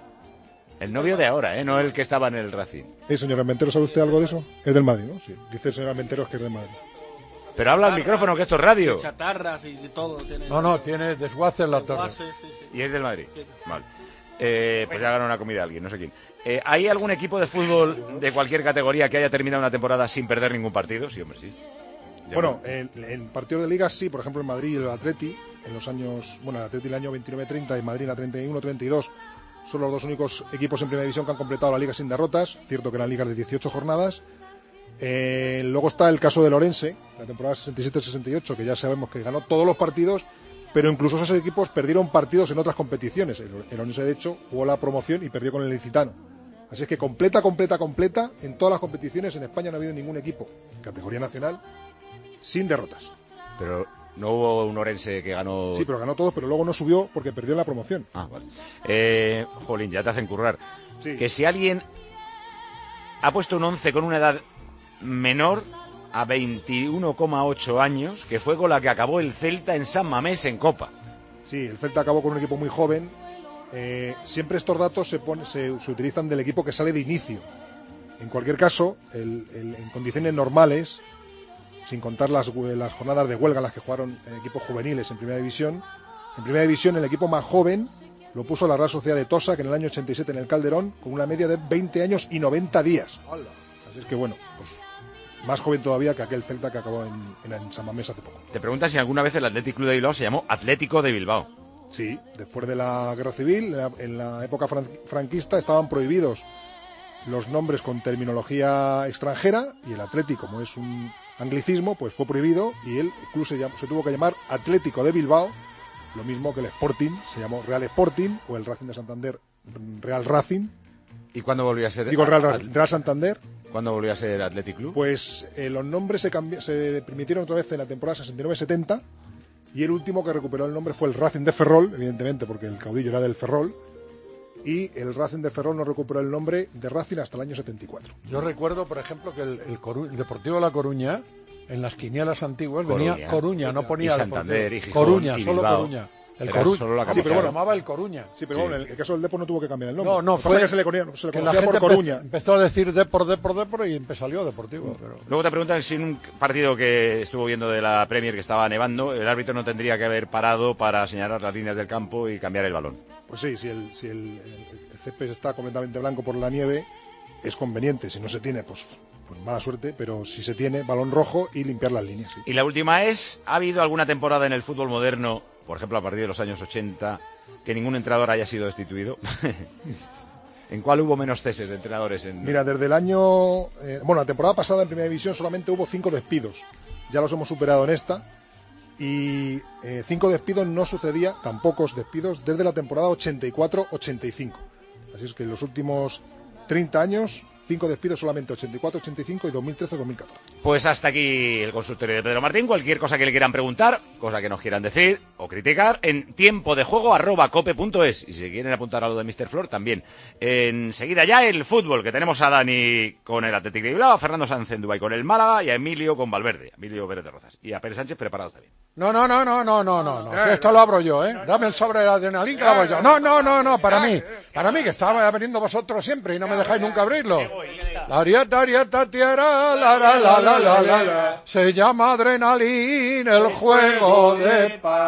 El novio de ahora, no el que estaba en el Racing. Señor Armenteros, ¿sabe usted algo de eso? Es del Madrid, ¿no? Sí. Dice el señor Armenteros que es del Madrid. Pero habla al micrófono, que esto es radio. Chatarras y todo. No, tiene desguace en la torre. Sí. ¿Y es del Madrid? Sí. Vale. Pues ya ganó una comida a alguien, no sé quién. ¿Hay algún equipo de fútbol de cualquier categoría que haya terminado una temporada sin perder ningún partido? Sí, hombre, sí. Bueno, en partidos de liga sí, por ejemplo en Madrid y el Atleti, en los años, bueno, el Atleti el año 29-30 y Madrid en la 31-32, son los dos únicos equipos en primera división que han completado la liga sin derrotas, cierto que eran ligas de 18 jornadas. Luego está el caso del Orense, la temporada 67-68, que ya sabemos que ganó todos los partidos, pero incluso esos equipos perdieron partidos en otras competiciones. El Orense, de hecho, jugó la promoción y perdió con el Licitano. Así es que completa, en todas las competiciones en España no ha habido ningún equipo, categoría nacional, sin derrotas. Pero no hubo un Orense que ganó... Sí, pero ganó todos, pero luego no subió porque perdió en la promoción. Ah, vale. Jolín, ya te hacen currar. Sí. Que si alguien ha puesto un 11 con una edad menor a 21,8 años, que fue con la que acabó el Celta en San Mamés en Copa. Sí, el Celta acabó con un equipo muy joven. Siempre estos datos se utilizan del equipo que sale de inicio. En cualquier caso, en condiciones normales, sin contar las jornadas de huelga en las que jugaron equipos juveniles en Primera División, el equipo más joven lo puso la Real Sociedad de Tosa, que en el año 87 en el Calderón, con una media de 20 años y 90 días. ¡Hala! Así es que bueno, pues más joven todavía que aquel Celta que acabó en San Mamés hace poco. Te preguntas si alguna vez el Athletic Club de Bilbao se llamó Atlético de Bilbao. Sí, después de la Guerra Civil, en la época franquista, estaban prohibidos los nombres con terminología extranjera, y el Atlético, como es un anglicismo, pues fue prohibido, y el club se tuvo que llamar Atlético de Bilbao, lo mismo que el Sporting, se llamó Real Sporting, o el Racing de Santander, Real Racing. ¿Y cuándo volvió a ser? Digo, Real Santander. ¿Cuándo volvió a ser Athletic Club? Pues los nombres se permitieron otra vez en la temporada 69-70, y el último que recuperó el nombre fue el Racing de Ferrol, evidentemente porque el caudillo era del Ferrol, y el Racing de Ferrol no recuperó el nombre de Racing hasta el año 74. Yo recuerdo, por ejemplo, que el Deportivo de La Coruña, en las quinielas antiguas, venía Coruña, no ponía y Santander, y Gijón, Coruña, y solo Bilbao. Coruña. El Coruña, sí, pero bueno, llamaba el Coruña. Sí, pero bueno, en el caso del Depor no tuvo que cambiar el nombre. No, fue que se le conocía la gente por Coruña. Empezó a decir Depor y salió Deportivo. Pero... Luego te preguntan si en un partido que estuvo viendo de la Premier que estaba nevando, el árbitro no tendría que haber parado para señalar las líneas del campo y cambiar el balón. Pues sí, si el césped está completamente blanco por la nieve, es conveniente. Si no se tiene, pues mala suerte, pero si se tiene, balón rojo y limpiar las líneas. Sí. Y la última es, ¿ha habido alguna temporada en el fútbol moderno, por ejemplo a partir de los años 80, que ningún entrenador haya sido destituido? ¿En cuál hubo menos ceses de entrenadores? Mira, desde el año... la temporada pasada en Primera División solamente hubo 5 despidos. Ya los hemos superado en esta. Y 5 despidos no sucedía, tan pocos despidos, desde la temporada 84-85. Así es que en los últimos 30 años 5 despidos solamente, 84, 85 y 2013, 2014. Pues hasta aquí el consultorio de Pedro Martín. Cualquier cosa que le quieran preguntar, cosa que nos quieran decir o criticar, en tiempodejuego@cope.es. Y si quieren apuntar a lo de Mr. Flor, también. Enseguida ya el fútbol, que tenemos a Dani con el Athletic de Bilbao, a Fernando Sanz en Dubái con el Málaga y a Emilio con Valverde, Emilio Pérez de Rozas. Y a Pérez Sánchez preparado también. No, que esto lo abro yo, ¿eh? Dame el sobre de adrenalina que lo abro yo. No, para mí, que estaba abriendo vosotros siempre y no me dejáis nunca abrirlo. La arieta tierra, la. Se llama Adrenalina, el juego de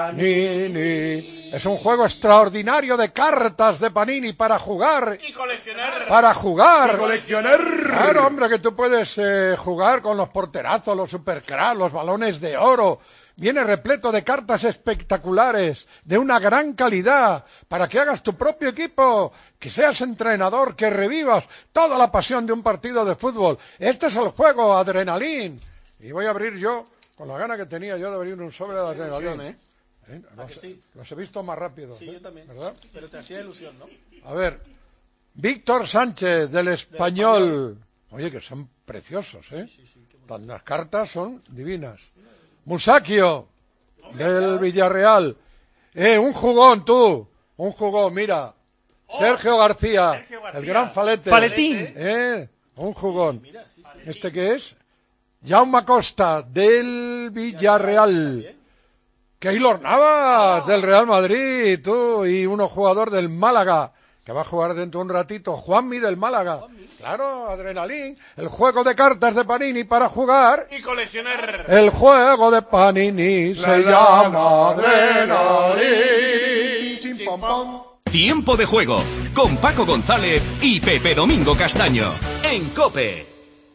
Panini. Es un juego extraordinario de cartas de Panini para jugar. Y coleccionar. Para jugar. Y coleccionar. Claro, hombre, que tú puedes jugar con los porterazos, los supercracks, los balones de oro. Viene repleto de cartas espectaculares, de una gran calidad, para que hagas tu propio equipo, que seas entrenador, que revivas toda la pasión de un partido de fútbol. Este es el juego, Adrenalín. Y voy a abrir yo, con la gana que tenía yo de abrir un sobre de Adrenalín. Los he visto más rápido. Sí, yo también. ¿Verdad? Pero te hacía ilusión, ¿no? A ver, Víctor Sánchez, del Español. Oye, que son preciosos, ¿eh? Las cartas son divinas. Musacchio, del Villarreal. Un jugón, tú. Un jugón, mira. Sergio García, el gran Falete. Faletín. Un jugón. ¿Este qué es? Jaume Costa, del Villarreal. Keylor Navas, del Real Madrid, tú. Y uno jugador del Málaga, que va a jugar dentro de un ratito. Juanmi, del Málaga. Claro, Adrenalín, el juego de cartas de Panini para jugar. Y coleccionar. El juego de Panini se llama Adrenalín. Chim, pom, pom. Tiempo de juego con Paco González y Pepe Domingo Castaño en COPE.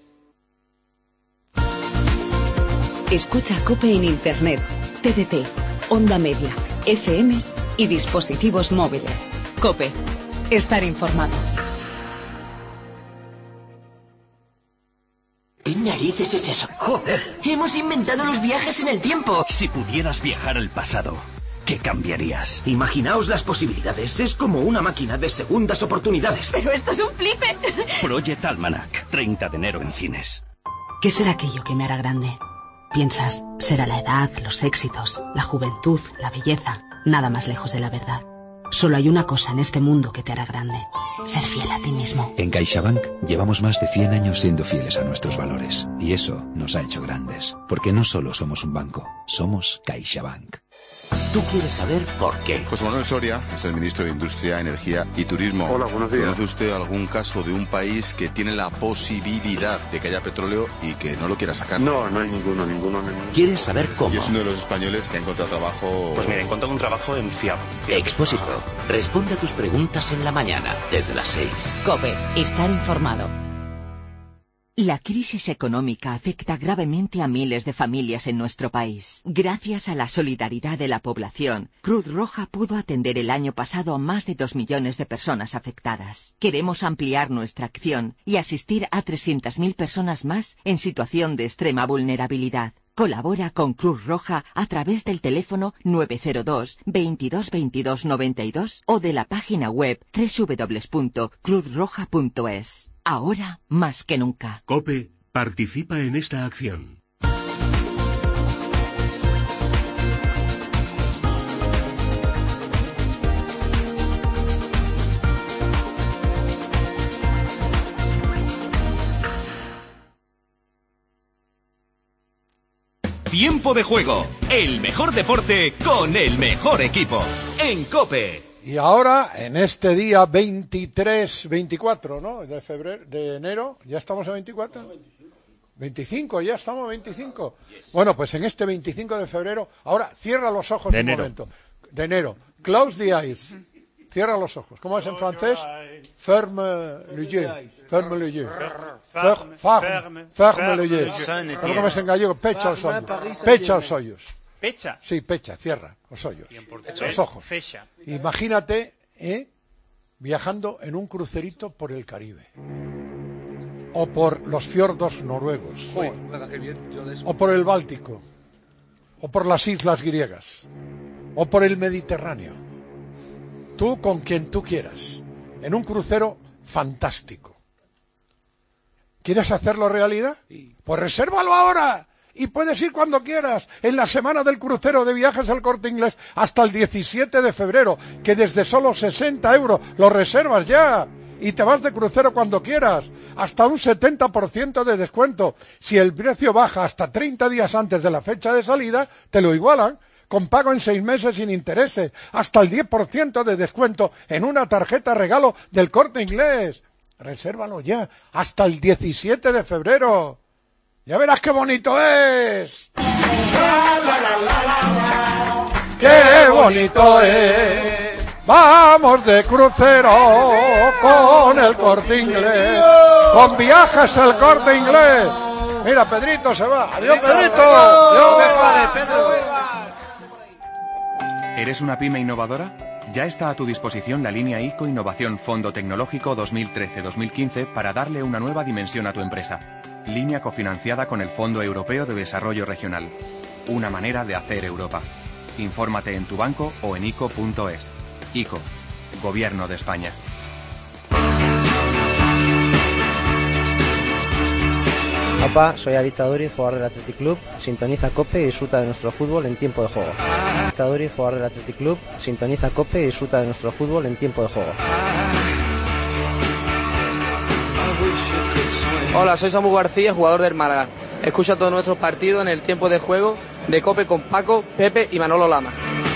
Escucha COPE en Internet, TDT, Onda Media, FM y dispositivos móviles. COPE. Estar informado. ¿Qué narices es eso? ¡Joder! ¡Hemos inventado los viajes en el tiempo! Si pudieras viajar al pasado, ¿qué cambiarías? Imaginaos las posibilidades. Es como una máquina de segundas oportunidades. ¡Pero esto es un flipe! Project Almanac, 30 de enero en cines. ¿Qué será aquello que me hará grande? Piensas, será la edad, los éxitos, la juventud, la belleza. Nada más lejos de la verdad. Solo hay una cosa en este mundo que te hará grande: ser fiel a ti mismo. En CaixaBank llevamos más de 100 años siendo fieles a nuestros valores. Y eso nos ha hecho grandes. Porque no solo somos un banco, somos CaixaBank. Tú quieres saber por qué. José Manuel Soria es el ministro de Industria, Energía y Turismo. Hola, buenos días. ¿Conoce usted algún caso de un país que tiene la posibilidad de que haya petróleo y que no lo quiera sacar? No hay ninguno. ¿Quieres saber cómo? Y es uno de los españoles que ha encontrado trabajo... Pues mira, he encontrado un trabajo en FIAP. Expósito. Responde a tus preguntas en la mañana, desde las 6. COPE. Estar informado. La crisis económica afecta gravemente a miles de familias en nuestro país. Gracias a la solidaridad de la población, Cruz Roja pudo atender el año pasado a más de 2 millones de personas afectadas. Queremos ampliar nuestra acción y asistir a 300.000 personas más en situación de extrema vulnerabilidad. Colabora con Cruz Roja a través del teléfono 902 22 22 92 o de la página web www.cruzroja.es. Ahora más que nunca. COPE participa en esta acción. Tiempo de juego, el mejor deporte con el mejor equipo en COPE. Y ahora, en este día 24, ¿no? De enero, ¿ya estamos a 24? 25, ya estamos a 25. Bueno, pues en este 25 de febrero, ahora cierra los ojos un momento. De enero. Close the eyes. Cierra los ojos. ¿Cómo es en francés? Ferme les yeux. Ferme les yeux. Ferme les yeux. ¿Cómo es en gallego? Pecha los ojos. Pecha los ojos. ¿Pecha? Sí, pecha, cierra los ojos. Los ojos. Fecha. Imagínate, viajando en un crucerito por el Caribe. O por los fiordos noruegos. O por el Báltico. O por las islas griegas. O por el Mediterráneo. Tú con quien tú quieras. En un crucero fantástico. ¿Quieres hacerlo realidad? Pues resérvalo ahora. Y puedes ir cuando quieras, en la semana del crucero de viajes al Corte Inglés hasta el 17 de febrero, que desde solo 60 euros lo reservas ya. Y te vas de crucero cuando quieras, hasta un 70% de descuento. Si el precio baja hasta 30 días antes de la fecha de salida, te lo igualan, con pago en 6 meses sin intereses, hasta el 10% de descuento en una tarjeta regalo del Corte Inglés. Resérvalo ya, hasta el 17 de febrero. Ya verás qué bonito es. ¡Qué bonito es! Vamos de crucero con el Corte Inglés, con viajes al Corte Inglés. Mira, Pedrito se va. ¡Adiós, Pedrito! ¡Adiós, Pedro! ¿Eres una pyme innovadora? Ya está a tu disposición la línea ICO Innovación Fondo Tecnológico 2013-2015 para darle una nueva dimensión a tu empresa. Línea cofinanciada con el Fondo Europeo de Desarrollo Regional. Una manera de hacer Europa. Infórmate en tu banco o en ICO.es. ICO, Gobierno de España. Papá, soy Aritza Duriz, jugador del Athletic Club. Sintoniza COPE y disfruta de nuestro fútbol en tiempo de juego. Aritza Duriz, jugador del Athletic Club. Sintoniza COPE y disfruta de nuestro fútbol en tiempo de juego. Hola, soy Samu García, jugador del Málaga. Escucha todos nuestros partidos en el tiempo de juego de COPE con Paco, Pepe y Manolo Lama.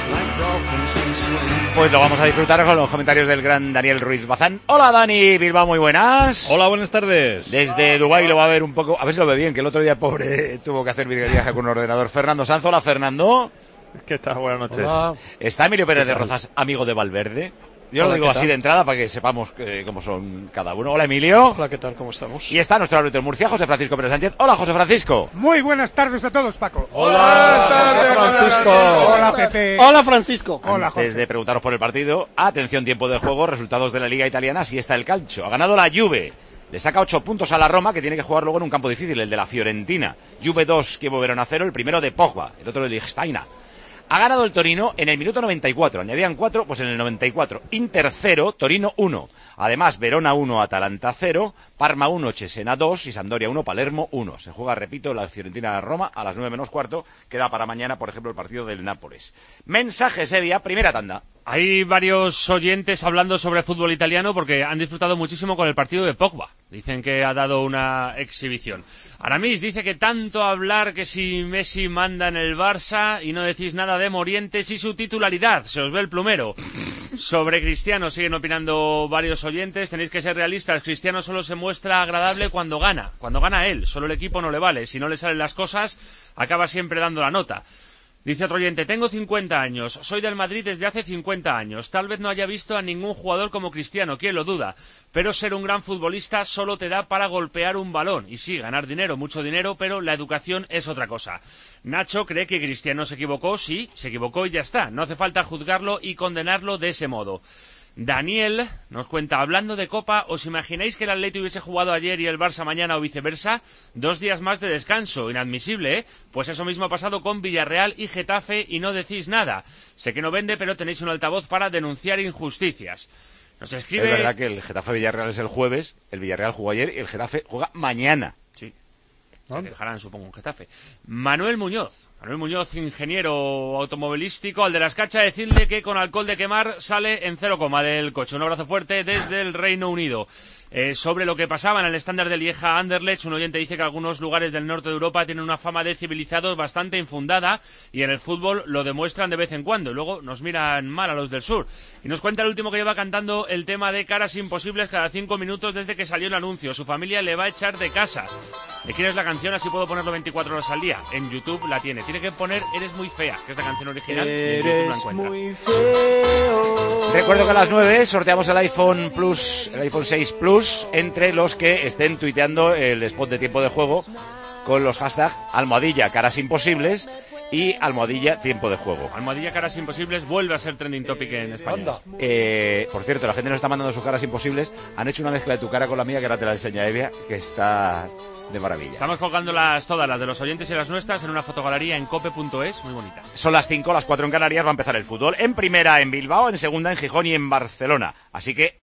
Pues lo vamos a disfrutar con los comentarios del gran Daniel Ruiz Bazán. Hola Dani Bilbao, muy buenas. Hola, buenas tardes. Desde Dubái lo va a ver un poco, a ver si lo ve bien, que el otro día pobre tuvo que hacer viaje con un ordenador. Fernando Sanz, hola Fernando. ¿Qué tal? Buenas noches. Hola. ¿Está Emilio Pérez de Rozas, amigo de Valverde? Yo lo digo así de entrada para que sepamos cómo son cada uno. Hola Emilio. Hola, ¿qué tal? ¿Cómo estamos? Y está nuestro árbitro en Murcia, José Francisco Pérez Sánchez. Hola José Francisco. Muy buenas tardes a todos, Paco. Hola, Francisco. Hola, Pepe. Hola, Francisco. Hola, José. Antes de preguntaros por el partido, atención, tiempo de juego, resultados de la Liga Italiana, así está el calcio. Ha ganado la Juve. Le saca 8 puntos a la Roma, que tiene que jugar luego en un campo difícil, el de la Fiorentina. Juve 2, Chievo Verona 0, el primero de Pogba, el otro de Lichtsteiner. Ha ganado el Torino en el minuto 94, añadían 4, pues en el 94. Inter 0, Torino 1. Además, Verona 1, Atalanta 0, Parma 1, Cesena 2 y Sampdoria 1, Palermo 1. Se juega, repito, la Fiorentina-Roma a las 9 menos cuarto. Queda para mañana, por ejemplo, el partido del Nápoles. Mensajes, Evia, primera tanda. Hay varios oyentes hablando sobre fútbol italiano porque han disfrutado muchísimo con el partido de Pogba. Dicen que ha dado una exhibición. Aramis dice que tanto hablar que si Messi manda en el Barça y no decís nada de Morientes y su titularidad. Se os ve el plumero. Sobre Cristiano siguen opinando varios oyentes. Tenéis que ser realistas. Cristiano solo se muestra agradable cuando gana. Cuando gana él. Solo el equipo no le vale. Si no le salen las cosas, acaba siempre dando la nota. Dice otro oyente, tengo 50 años, soy del Madrid desde hace 50 años, tal vez no haya visto a ningún jugador como Cristiano, ¿quién lo duda? Pero ser un gran futbolista solo te da para golpear un balón, y sí, ganar dinero, mucho dinero, pero la educación es otra cosa. Nacho cree que Cristiano se equivocó, sí, se equivocó y ya está, no hace falta juzgarlo y condenarlo de ese modo. Daniel nos cuenta, hablando de Copa, ¿os imagináis que el Atleti hubiese jugado ayer y el Barça mañana o viceversa? 2 días más de descanso, inadmisible, ¿eh? Pues eso mismo ha pasado con Villarreal y Getafe y no decís nada. Sé que no vende, pero tenéis un altavoz para denunciar injusticias. Nos escribe... Es verdad que el Getafe-Villarreal es el jueves, el Villarreal jugó ayer y el Getafe juega mañana. Sí. Se dejarán, supongo, un Getafe. Manuel Muñoz, ingeniero automovilístico, al de las cachas, decirle que con alcohol de quemar sale en 0, del coche. Un abrazo fuerte desde el Reino Unido. Sobre lo que pasaba en el estándar de Lieja Anderlecht, un oyente dice que algunos lugares del norte de Europa tienen una fama de civilizados bastante infundada y en el fútbol lo demuestran de vez en cuando y luego nos miran mal a los del sur. Y nos cuenta el último que lleva cantando el tema de Caras Imposibles cada 5 minutos desde que salió el anuncio. Su familia le va a echar de casa. ¿De quién es la canción? Así puedo ponerlo 24 horas al día. En YouTube la tiene. Tiene que poner Eres muy fea, que es la canción original, y en YouTube la encuentra. Muy feo. Recuerdo que a las 9 sorteamos el iPhone Plus, el iPhone 6 Plus, entre los que estén tuiteando el spot de tiempo de juego con los hashtags almohadilla caras imposibles y almohadilla tiempo de juego. Almohadilla caras imposibles vuelve a ser trending topic en España. Por cierto, la gente nos está mandando sus caras imposibles. Han hecho una mezcla de tu cara con la mía, que ahora te la enseña Evia, que está de maravilla. Estamos colgando todas las de los oyentes y las nuestras en una fotogalería en cope.es, muy bonita. Son las 5, las 4 en Canarias, va a empezar el fútbol. En primera en Bilbao, en segunda en Gijón y en Barcelona. Así que